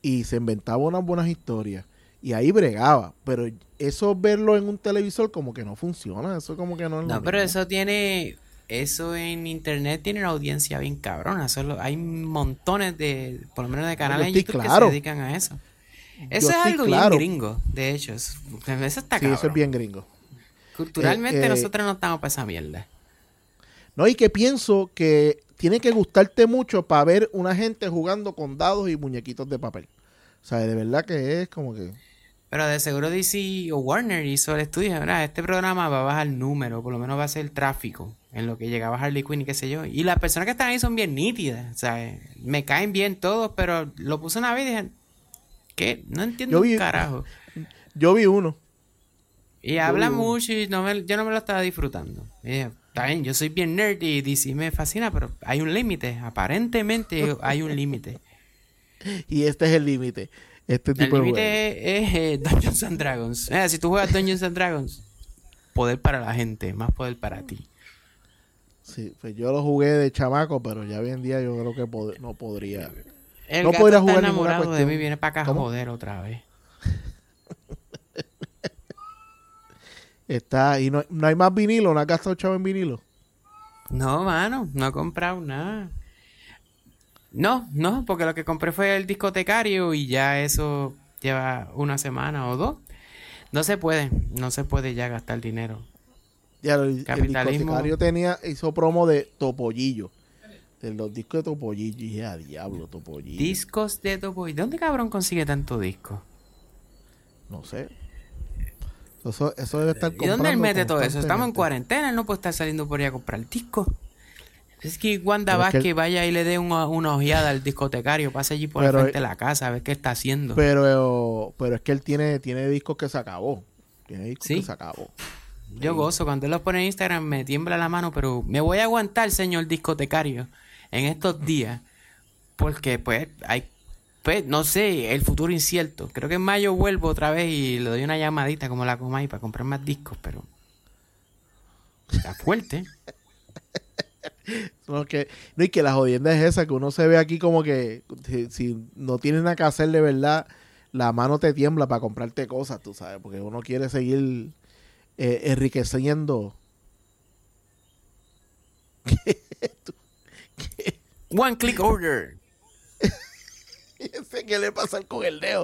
y se inventaba unas buenas historias. Y ahí bregaba. Pero eso verlo en un televisor como que no funciona. Eso como que no es lo No, pero mismo. eso tiene... Eso en internet tiene una audiencia bien cabrona. Solo, hay montones de... Por lo menos de canales en YouTube claro. que se dedican a eso. Eso Yo es estoy algo claro. bien gringo, de hecho. Eso, eso está Sí, cabrón. eso es bien gringo. Culturalmente Eh, eh, nosotros no estamos para esa mierda. No, y que pienso que tiene que gustarte mucho para ver una gente jugando con dados y muñequitos de papel. O sea, de verdad que es como que... Pero de seguro D C o Warner hizo el estudio, ¿verdad? Este programa va a bajar el número, por lo menos va a ser el tráfico en lo que llegaba Harley Quinn y qué sé yo. Y las personas que están ahí son bien nítidas, o sea, me caen bien todos, pero lo puse una vez y dije, ¿qué? No entiendo Yo vi- un carajo. Yo vi uno. Y Yo habla vi uno. mucho y no me, yo no me lo estaba disfrutando. Y dije, está bien, yo soy bien nerd y D C me fascina, pero hay un límite, aparentemente hay un límite. Y este es el límite. Este El tipo de juego. límite es eh, Dungeons and Dragons. Mira, si tú juegas Dungeons and Dragons, poder para la gente, más poder para ti. Sí, pues yo lo jugué de chamaco, pero ya hoy en día yo creo que pod- no podría. El No gato podría está jugar ninguna enamorado de cuestión. mí, viene para acá a ¿Cómo? joder otra vez. Está, y no, no hay más vinilo, no has gastado chavo en vinilo. No, mano, no he comprado nada. No, no, porque lo que compré fue el discotecario y ya eso lleva una semana o dos. No se puede, no se puede ya gastar dinero. Ya, el, el Capitalismo. discotecario tenía, hizo promo de Topollillo. De los discos de Topollillo. Y dije, a diablo, Topollillo. Discos de Topo. ¿Y dónde cabrón consigue tanto disco? No sé. Eso, eso debe estar ¿Y comprando dónde él mete todo eso? Estamos en constantemente. cuarentena, él no puede estar saliendo por ahí a comprar discos. Es que Wanda Pero es que Vázquez él- vaya y le dé una, una ojeada al discotecario, pase allí por Pero el frente él- de la casa a ver qué está haciendo. Pero, pero es que él tiene, tiene discos que se acabó. Tiene discos ¿Sí? que se acabó. Yo gozo, cuando él los pone en Instagram me tiembla la mano, pero me voy a aguantar, señor discotecario, en estos días, porque pues hay, pues no sé, el futuro incierto. Creo que en mayo vuelvo otra vez y le doy una llamadita como la Comay para comprar más discos, pero está fuerte. No, que, no, y que la jodienda es esa, que uno se ve aquí como que si, si no tienes nada que hacer de verdad, la mano te tiembla para comprarte cosas, tú sabes, porque uno quiere seguir eh, enriqueciendo. One click order. Ese, ¿qué le pasa con el dedo?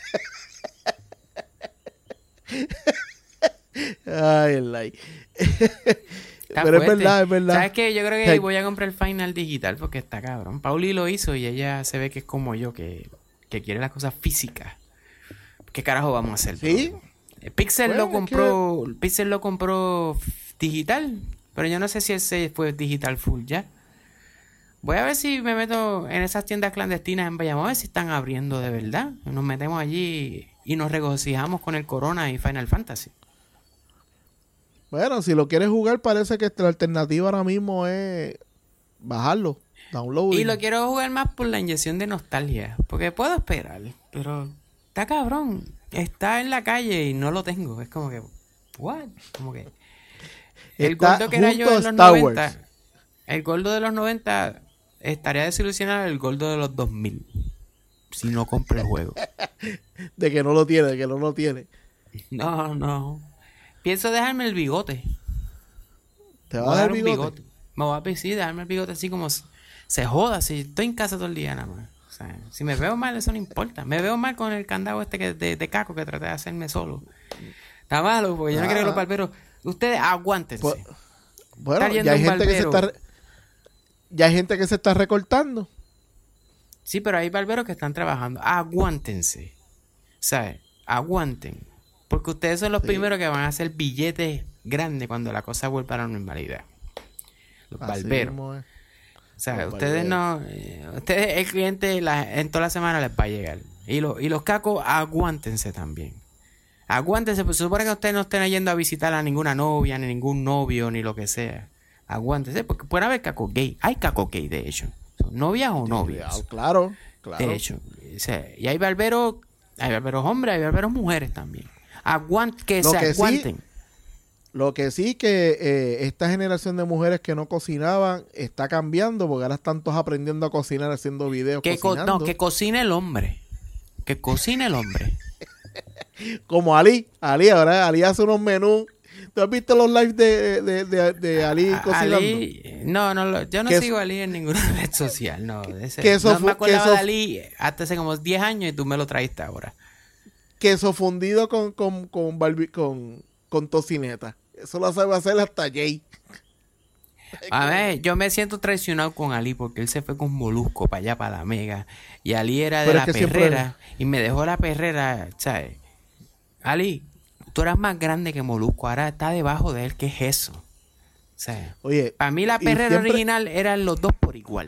Ay, el like. Está Pero es fuerte. verdad, es verdad. ¿Sabes qué? Yo creo que Hey. voy a comprar el Final digital porque está cabrón. Pauli lo hizo y ella se ve que es como yo, que, que quiere las cosas físicas. ¿Qué carajo vamos a hacer? ¿Sí? Eh, Pixel Bueno, lo es compró, Pixel lo compró f- digital, pero yo no sé si ese fue digital full ya. Voy a ver si me meto en esas tiendas clandestinas en Bayamón, a ver si están abriendo de verdad. Nos metemos allí y nos regocijamos con el Corona y Final Fantasy. Bueno, si lo quieres jugar, parece que la alternativa ahora mismo es bajarlo, download. Y lo quiero jugar más por la inyección de nostalgia, porque puedo esperar, pero está cabrón. Está en la calle y no lo tengo. Es como que, what? Como que el Está gordo que era yo junto en a los Star noventa, Wars. el gordo de los noventa estaría desilusionado el gordo de los dos mil si no compro el juego. De que no lo tiene, de que no lo tiene. No, no. Pienso dejarme el bigote. ¿Te Me va a dar un el bigote? Me voy a pedir, sí, dejarme el bigote así como se, se joda. Si estoy en casa todo el día nada más. O sea, si me veo mal, eso no importa. Me veo mal con el candado este que, de, de caco que traté de hacerme solo. Está malo, porque yo no Ah. quiero que los barberos... Ustedes aguántense. Pues, bueno, Estar yendo ya hay a un gente que se barbero. está... re- Ya hay gente que se está recortando. Sí, pero hay barberos que están trabajando. Aguántense. ¿Sabes? Aguanten. Porque ustedes son los Sí. primeros que van a hacer billetes grandes cuando la cosa vuelva a la normalidad. Los Así barberos. mismo es. O sea, Los ustedes no... eh, ustedes, el cliente la- en toda la semana les va a llegar. Y, lo- y los cacos, aguántense también. Aguántense, pues se supone que ustedes no estén yendo a visitar a ninguna novia, ni ningún novio, ni lo que sea. Aguántense, porque puede haber cacos gay. Hay cacos gay, de hecho. Son novias o novios. Claro, claro. De hecho. O sea, y hay barberos, hay barberos hombres, hay barberos mujeres también. Aguant, que Lo se que sí- aguanten. Lo que sí que eh, esta generación de mujeres que no cocinaban está cambiando porque ahora están todos aprendiendo a cocinar haciendo videos Que co- cocinando. no, que cocine el hombre. que cocine el hombre. Como Ali. Ali, ahora Ali hace unos menús. ¿Tú has visto los lives de, de, de, de Ali cocinando? Ali, no, no, yo no sigo a Ali en ninguna red social, no. Ese, que eso no me acordaba que eso, de Ali hasta hace como diez años y tú me lo traíste ahora. Queso fundido con, con, con, barbi, con, con tocineta. Eso lo sabe hacer hasta Jay. A ver, yo me siento traicionado con Ali porque él se fue con Molusco para allá, para la Mega. Y Ali era de Pero la es que perrera siempre... y me dejó la perrera, ¿sabes? Ali, tú eras más grande que Molusco, ahora está debajo de él. ¿Qué es eso? O sea, oye, para mí la perrera siempre... original eran los dos por igual.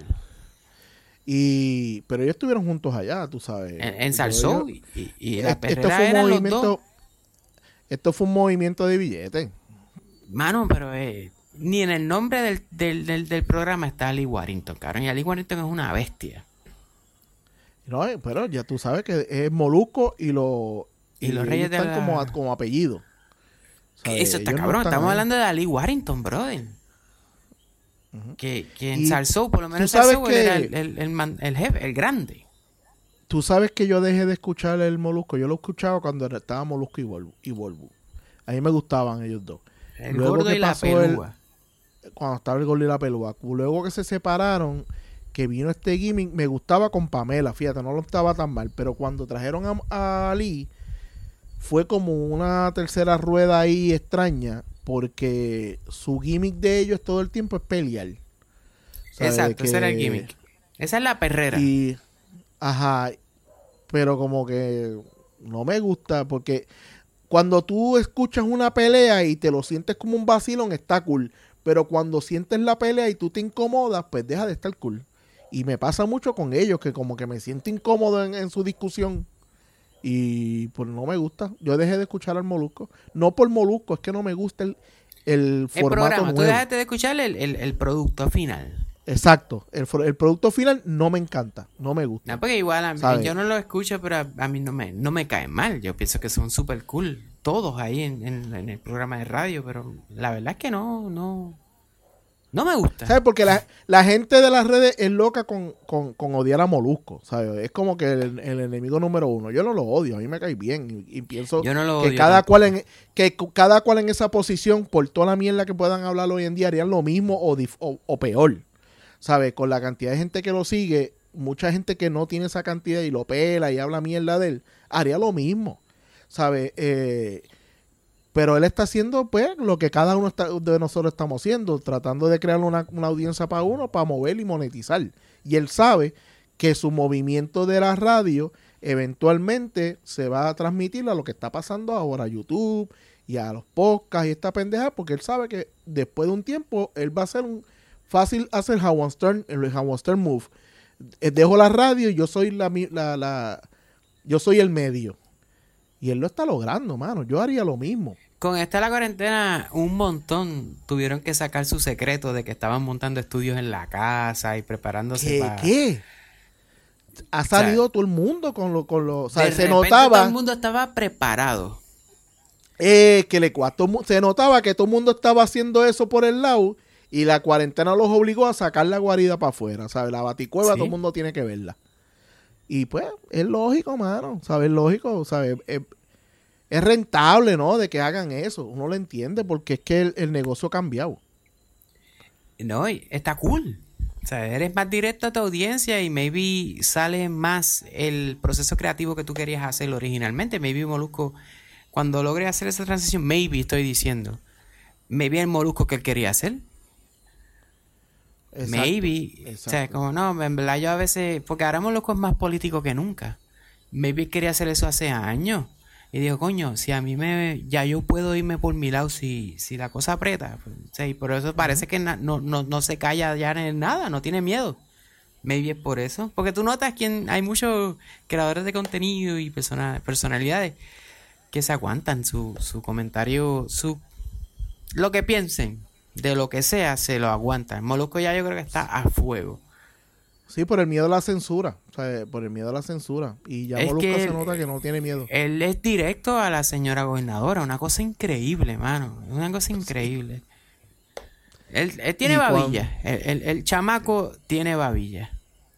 Y pero ellos estuvieron juntos allá, tú sabes. En, en Salsó y, y, y la esto, perrera esto fue un eran movimiento, los dos. Esto fue un movimiento de billetes. Mano, pero eh, ni en el nombre del, del, del, del programa está Ali Warrington, cabrón. Y Ali Warrington es una bestia. No, pero ya tú sabes que es Molusco y, lo, y, y los Reyes están de la... como, como apellido. Eso está cabrón. No Estamos ahí. hablando de Ali Warrington, brother. Uh-huh. Que, que en Salsó, por lo menos en Salsó, que... era el, el, el, man, el jefe, el grande. Tú sabes que yo dejé de escuchar el Molusco. Yo lo escuchaba cuando estaba Molusco y Volvo. Y Volvo. A mí me gustaban ellos dos. El Luego gordo y la pelúa. El, cuando estaba el gordo y la pelúa. Luego que se separaron, que vino este gimmick, me gustaba con Pamela. Fíjate, no lo estaba tan mal. Pero cuando trajeron a, a Ali, fue como una tercera rueda ahí extraña. Porque su gimmick de ellos todo el tiempo es pelear. Exacto, que, ese era el gimmick. Esa es la perrera. Y, ajá, pero como que no me gusta porque cuando tú escuchas una pelea y te lo sientes como un vacilón, está cool. Pero cuando sientes la pelea y tú te incomodas, pues deja de estar cool. Y me pasa mucho con ellos, que como que me siento incómodo en, en su discusión. Y pues no me gusta. Yo dejé de escuchar al Molusco. No por Molusco, es que no me gusta el, el formato el programa. nuevo. Tú dejaste de escuchar el, el, el producto final. Exacto. El, el producto final no me encanta. No me gusta. No, porque igual a mí, yo no lo escucho, pero a, a mí no me, no me caen mal. Yo pienso que son súper cool. Todos ahí en, en, en el programa de radio. Pero la verdad es que no, no... No me gusta. ¿Sabes? Porque la, la gente de las redes es loca con, con, con odiar a Molusco, ¿sabes? Es como que el, el enemigo número uno. Yo no lo odio, a mí me cae bien. Y, y pienso Yo no lo que, odio cada tampoco. cual en, que cada cual en esa posición, por toda la mierda que puedan hablar hoy en día, harían lo mismo o, dif, o, o peor. ¿Sabes? Con la cantidad de gente que lo sigue, mucha gente que no tiene esa cantidad y lo pela y habla mierda de él, haría lo mismo. ¿Sabes? Eh... Pero él está haciendo, pues, lo que cada uno está, de nosotros estamos haciendo, tratando de crear una, una audiencia para uno, para mover y monetizar. Y él sabe que su movimiento de la radio eventualmente se va a transmitir a lo que está pasando ahora a YouTube y a los podcasts y esta pendeja, porque él sabe que después de un tiempo él va a ser un fácil hacer Howard Stern, el Howard Stern move. Dejo la radio y yo soy la, la, la yo soy el medio. Y él lo está logrando, mano. Yo haría lo mismo. Con esta la cuarentena, un montón tuvieron que sacar su secreto de que estaban montando estudios en la casa y preparándose ¿Qué? para... ¿Qué? Ha salido o sea, todo el mundo con lo... Con lo o sea, de se repente notaba... todo el mundo estaba preparado. Eh, que le cuatro, se notaba que todo el mundo estaba haciendo eso por el lado y la cuarentena los obligó a sacar la guarida para afuera, ¿sabes? La baticueva, ¿sí? Todo el mundo tiene que verla. Y pues, es lógico, mano, ¿sabes? Es lógico, ¿sabes? Es, es rentable, ¿no? De que hagan eso. Uno lo entiende porque es que el, el negocio ha cambiado. No, está cool. O sea, eres más directo a tu audiencia y maybe sale más el proceso creativo que tú querías hacer originalmente. Maybe Molusco, cuando logre hacer esa transición, maybe estoy diciendo, maybe el Molusco que él quería hacer. Exacto, maybe, exacto. O sea, como no, en verdad yo a veces, porque ahora Molusco es más político que nunca. Maybe quería hacer eso hace años. Y digo, coño, si a mí me, ya yo puedo irme por mi lado si, si la cosa aprieta. Pues, o sea, y por eso parece que na, no, no, no se calla ya en nada, no tiene miedo. Maybe es por eso. Porque tú notas que hay muchos creadores de contenido y persona, personalidades que se aguantan su, su comentario, su lo que piensen. De lo que sea, se lo aguanta. El Molusco ya yo creo que está a fuego. Sí, por el miedo a la censura. O sea, por el miedo a la censura. Y ya es Molusco se él, nota que no tiene miedo. Él es directo a la señora gobernadora. Una cosa increíble, mano. Una cosa increíble. Él, él tiene babilla. El, el, el chamaco tiene babilla.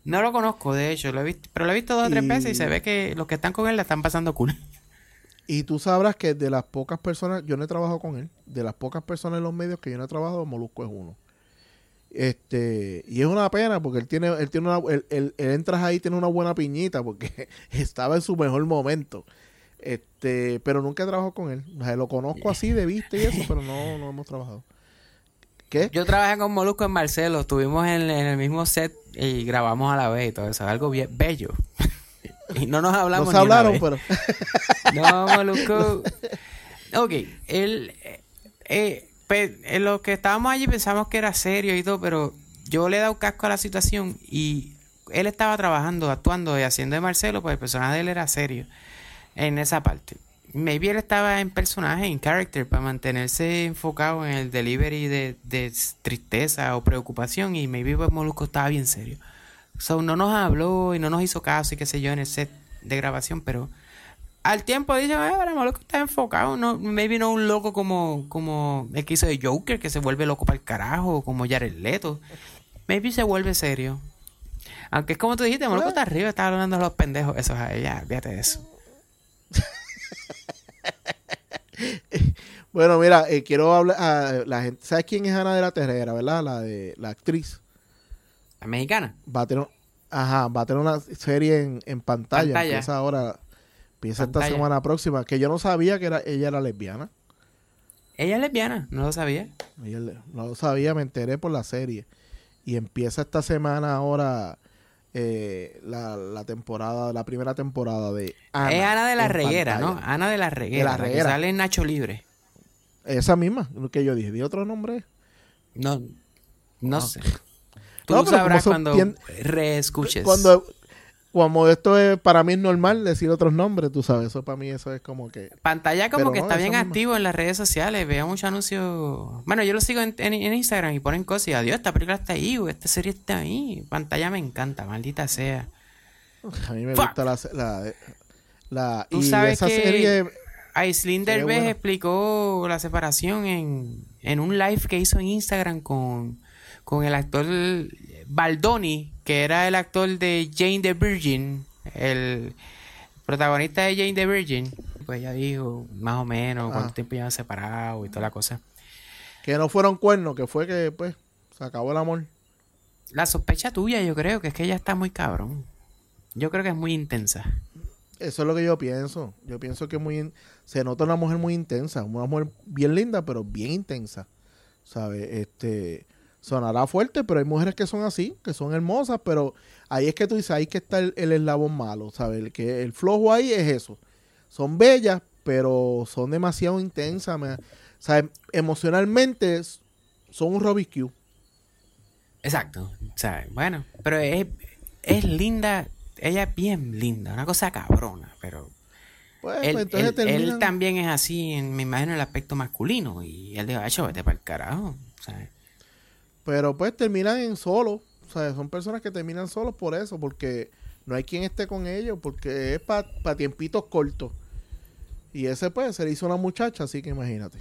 No lo conozco, de hecho, lo he visto, pero lo he visto dos o tres Y- veces y se ve que los que están con él la están pasando cool. Y tú sabrás que de las pocas personas, yo no he trabajado con él, de las pocas personas en los medios que yo no he trabajado, Molusco es uno. Este, y es una pena porque él tiene, él tiene una, él, él- él entras ahí, tiene una buena piñita porque estaba en su mejor momento. Este, pero nunca he trabajado con él. O sea, lo conozco así de vista y eso, pero no, no hemos trabajado. ¿Qué? Yo trabajé con Molusco en Marcelo, estuvimos en, en el mismo set y grabamos a la vez y todo eso, algo bien bello. Y no nos hablamos No se ni una hablaron, vez. pero No, Molusco. Ok, él, eh, eh, pe- en lo que estábamos allí pensamos que era serio y todo, pero yo le he dado casco a la situación y él estaba trabajando, actuando y haciendo de Marcelo, pues el personaje de él era serio en esa parte. Maybe él estaba en personaje, en character, para mantenerse enfocado en el delivery de, de tristeza o preocupación, y maybe pues Molusco estaba bien serio. So, no nos habló y no nos hizo caso y qué sé yo en el set de grabación, pero al tiempo dice, ah, ahora Molusco está enfocado, no, maybe no un loco como, como el que hizo de Joker, que se vuelve loco para el carajo, como Jared Leto. Maybe se vuelve serio. Aunque es como tú dijiste, Molusco está arriba, está hablando de los pendejos, eso es a ella, fíjate de eso. bueno, mira, eh, quiero hablar a la gente. ¿Sabes quién es Ana de la Terrera, verdad? La de la actriz. La mexicana. Va a tener, ajá, va a tener una serie en, en pantalla. Pantalla. Empieza ahora, empieza Pantalla. esta semana próxima. Que yo no sabía que era, ella era lesbiana. Ella es lesbiana, no lo sabía. Ella le- no lo sabía, me enteré por la serie. Y empieza esta semana ahora eh, la, la temporada, la primera temporada de Ana. Es Ana de la en Reguera, ¿no? pantalla. Ana de la Reguera, De la la que Reguera. sale en Nacho Libre. Esa misma, lo que yo dije. ¿Di otro nombre? No, no Ah. sé. Tú No, pero sabrás como son cuando bien- reescuches. Cuando, cuando esto es, para mí es normal decir otros nombres, tú sabes. Eso para mí eso es como que... Pantalla como Pero que no, está esa bien misma. activo en las redes sociales. Veo muchos anuncios. Bueno, yo lo sigo en, en- en Instagram y ponen cosas y adiós, esta película está ahí, o esta serie está ahí. Pantalla me encanta, maldita sea. A mí me Fuck. gusta la... la, la Tú y sabes esa que serie... Aislinn se ve Derbez buena. explicó la separación en, en un live que hizo en Instagram con, con el actor Baldoni, que era el actor de Jane the Virgin, el protagonista de Jane the Virgin. Pues ella dijo más o menos cuánto Ah. tiempo llevan separados y toda la cosa. Que no fueron cuernos, que fue que pues se acabó el amor. La sospecha tuya, yo creo, que es que ella está muy cabrón. Yo creo que es muy intensa. Eso es lo que yo pienso. Yo pienso que muy in- se nota una mujer muy intensa, una mujer bien linda, pero bien intensa. ¿Sabes? Este sonará fuerte, pero hay mujeres que son así, que son hermosas, pero ahí es que tú dices, ahí que está el, el eslabón malo, ¿sabes? El que el flojo ahí es eso. Son bellas, pero son demasiado intensas, me- ¿sabes? Emocionalmente s- son un Rubik's Cube. Exacto. O sea, bueno, pero es, es linda. Ella es bien linda, una cosa cabrona, pero Pues, él, pues, entonces él- terminan... él también es así, en, me imagino, el aspecto masculino. Y él dijo, hecho, vete para el carajo. ¿Sabes? Pero pues terminan en solo. O sea, son personas que terminan solos por eso, porque no hay quien esté con ellos, porque es para tiempitos cortos. Y ese pues se le hizo una muchacha, así que imagínate.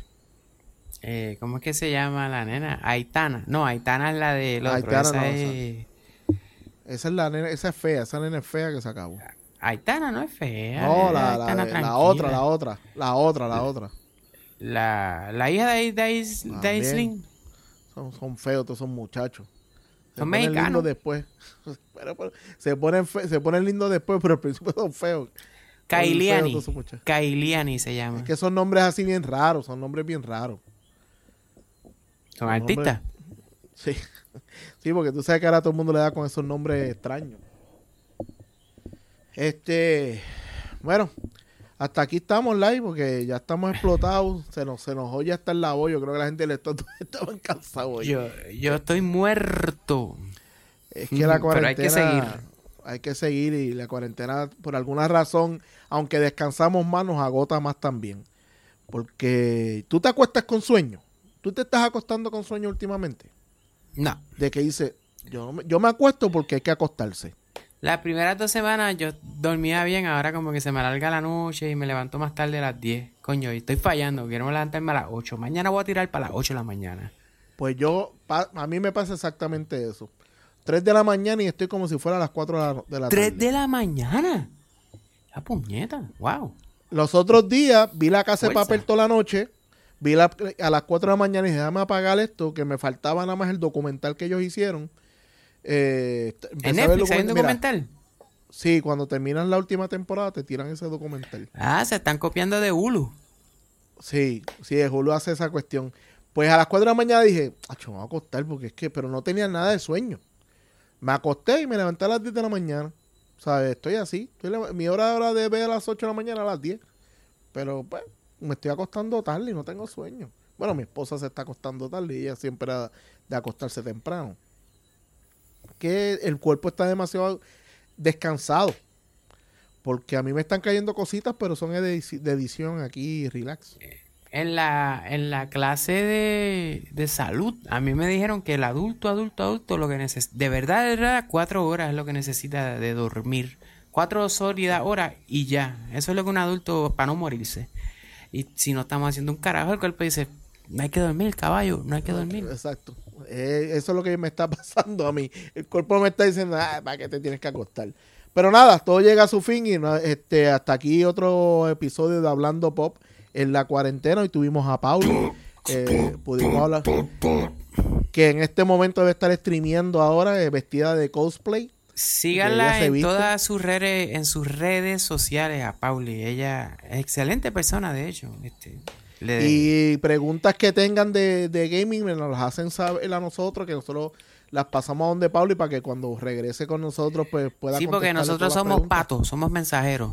Eh, ¿Cómo es que se llama la nena? Aitana. No, Aitana es la de otro. Aitana Esa no, es... Esa es la nena, esa es fea, esa nena es fea que se acabó. Aitana no es fea. No, es la, la, Aitana la tranquila. otra, la otra, la otra, la otra. La, la hija de, de, Ais- de También. Aislinn. Son, son feos todos esos muchachos. Se Son ponen lindos mexicanos. después. Pero, pero, se ponen fe- se ponen lindos después, pero al principio son feos. Son feos Kailiani. todos esos muchachos. Kailiani se llama. Es que son nombres así bien raros, son nombres bien raros. Son Son artistas. Sí. Sí, porque tú sabes que ahora todo el mundo le da con esos nombres extraños. Este, bueno, hasta aquí estamos live porque ya estamos explotados. Se nos, se nos oye hasta el lado. Yo creo que la gente le está, estaban cansados hoy. Yo, yo estoy muerto. Es que la Ujú, pero cuarentena hay que seguir. hay que seguir y la cuarentena por alguna razón, aunque descansamos más, nos agota más también. Porque tú te acuestas con sueño. Tú te estás acostando con sueño últimamente. No. De que dice, yo, me- yo me acuesto porque hay que acostarse. Las primeras dos semanas yo dormía bien, ahora como que se me alarga la noche y me levanto más tarde a las diez. Coño, y estoy fallando, quiero levantarme a las ocho. Mañana voy a tirar para las ocho de la mañana. Pues yo, pa- a mí me pasa exactamente eso. tres de la mañana y estoy como si fuera a las cuatro de la, de la tarde. ¿tres de la mañana? La puñeta, wow. Los otros días vi La Casa de Fuerza. Papel toda la noche, vi la, a las cuatro de la mañana y dije, déjame apagar esto, que me faltaba nada más el documental que ellos hicieron. Eh, ¿En Netflix hay un documental? Mira, sí, cuando terminan la última temporada te tiran ese documental. Ah, se están copiando de Hulu. Sí, sí, Hulu hace esa cuestión. Pues a las cuatro de la mañana dije, acho, me voy a acostar porque es que, pero no tenía nada de sueño. Me acosté y me levanté a las diez de la mañana. ¿Sabes? Estoy así. Estoy la, mi hora ahora de ver a las ocho de la mañana a las diez. Pero pues me estoy acostando tarde y no tengo sueño. Bueno, mi esposa se está acostando tarde y ella siempre ha de acostarse temprano. Que el cuerpo está demasiado descansado. Porque a mí me están cayendo cositas, pero son de, de edición aquí, relax. En la, en la clase de, de salud, a mí me dijeron que el adulto, adulto, adulto, lo que necesita, de verdad, de verdad, cuatro horas es lo que necesita de dormir. Cuatro sólidas horas y ya. Eso es lo que un adulto, para no morirse. Y si no estamos haciendo un carajo, el cuerpo dice, no hay que dormir, caballo, no hay que dormir. Exacto. Eh, eso es lo que me está pasando a mí. El cuerpo me está diciendo, ah, ¿para qué te tienes que acostar? Pero nada, todo llega a su fin y no, este, hasta aquí otro episodio de Hablando Pop en la cuarentena. Hoy tuvimos a Pauli. Eh, pudimos hablar que en este momento debe estar streameando ahora eh, vestida de cosplay. Síganla en todas sus redes, en sus redes sociales a Pauli. Ella es excelente persona, de hecho. Este, le... Y preguntas que tengan de, de gaming nos las hacen saber a nosotros, que nosotros las pasamos a donde Pauli para que cuando regrese con nosotros pues pueda Sí, porque nosotros somos patos, somos mensajeros.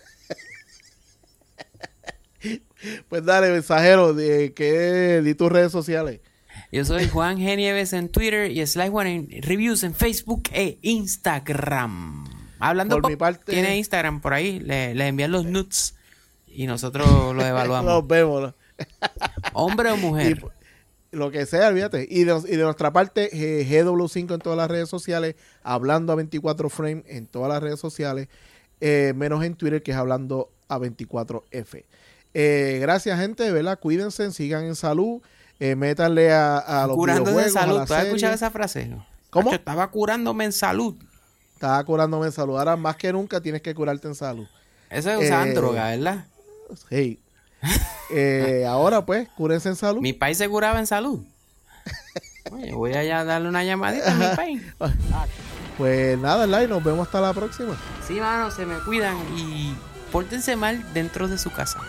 Pues dale, mensajero, de que di tus redes sociales. Yo soy Juan G. Nieves en Twitter y Slice One en Reviews en Facebook e Instagram. Hablando por mi parte, tiene Instagram por ahí, le, le envían los nudes y nosotros los evaluamos. Los vemos. Hombre o mujer. Y, lo que sea, olvídate. Y de, y de nuestra parte, eh, G W cinco en todas las redes sociales, Hablando a veinticuatro Frame en todas las redes sociales, eh, menos en Twitter, que es Hablando a veinticuatro F. Eh, gracias, gente, ¿verdad? Cuídense, sigan en salud, eh, métanle a, a los Curándose videojuegos, en salud. a la ¿Tú has serie. escuchado esa frase? ¿Cómo? Acho, estaba curándome en salud. Estaba curándome en salud. Ahora, más que nunca, tienes que curarte en salud. Eso es usar Eh, droga, ¿verdad? Sí. eh, ahora, pues, cúrense en salud. Mi país se curaba en salud. Oye, voy a darle una llamadita a mi país. Pues nada, Lai, nos vemos hasta la próxima. Sí, mano, se me cuidan y pórtense mal dentro de su casa.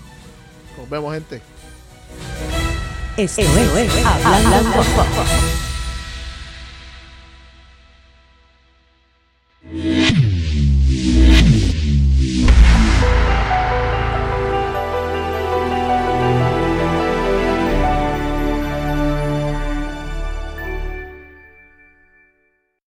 Nos vemos, gente. Esto es Hablando Pop.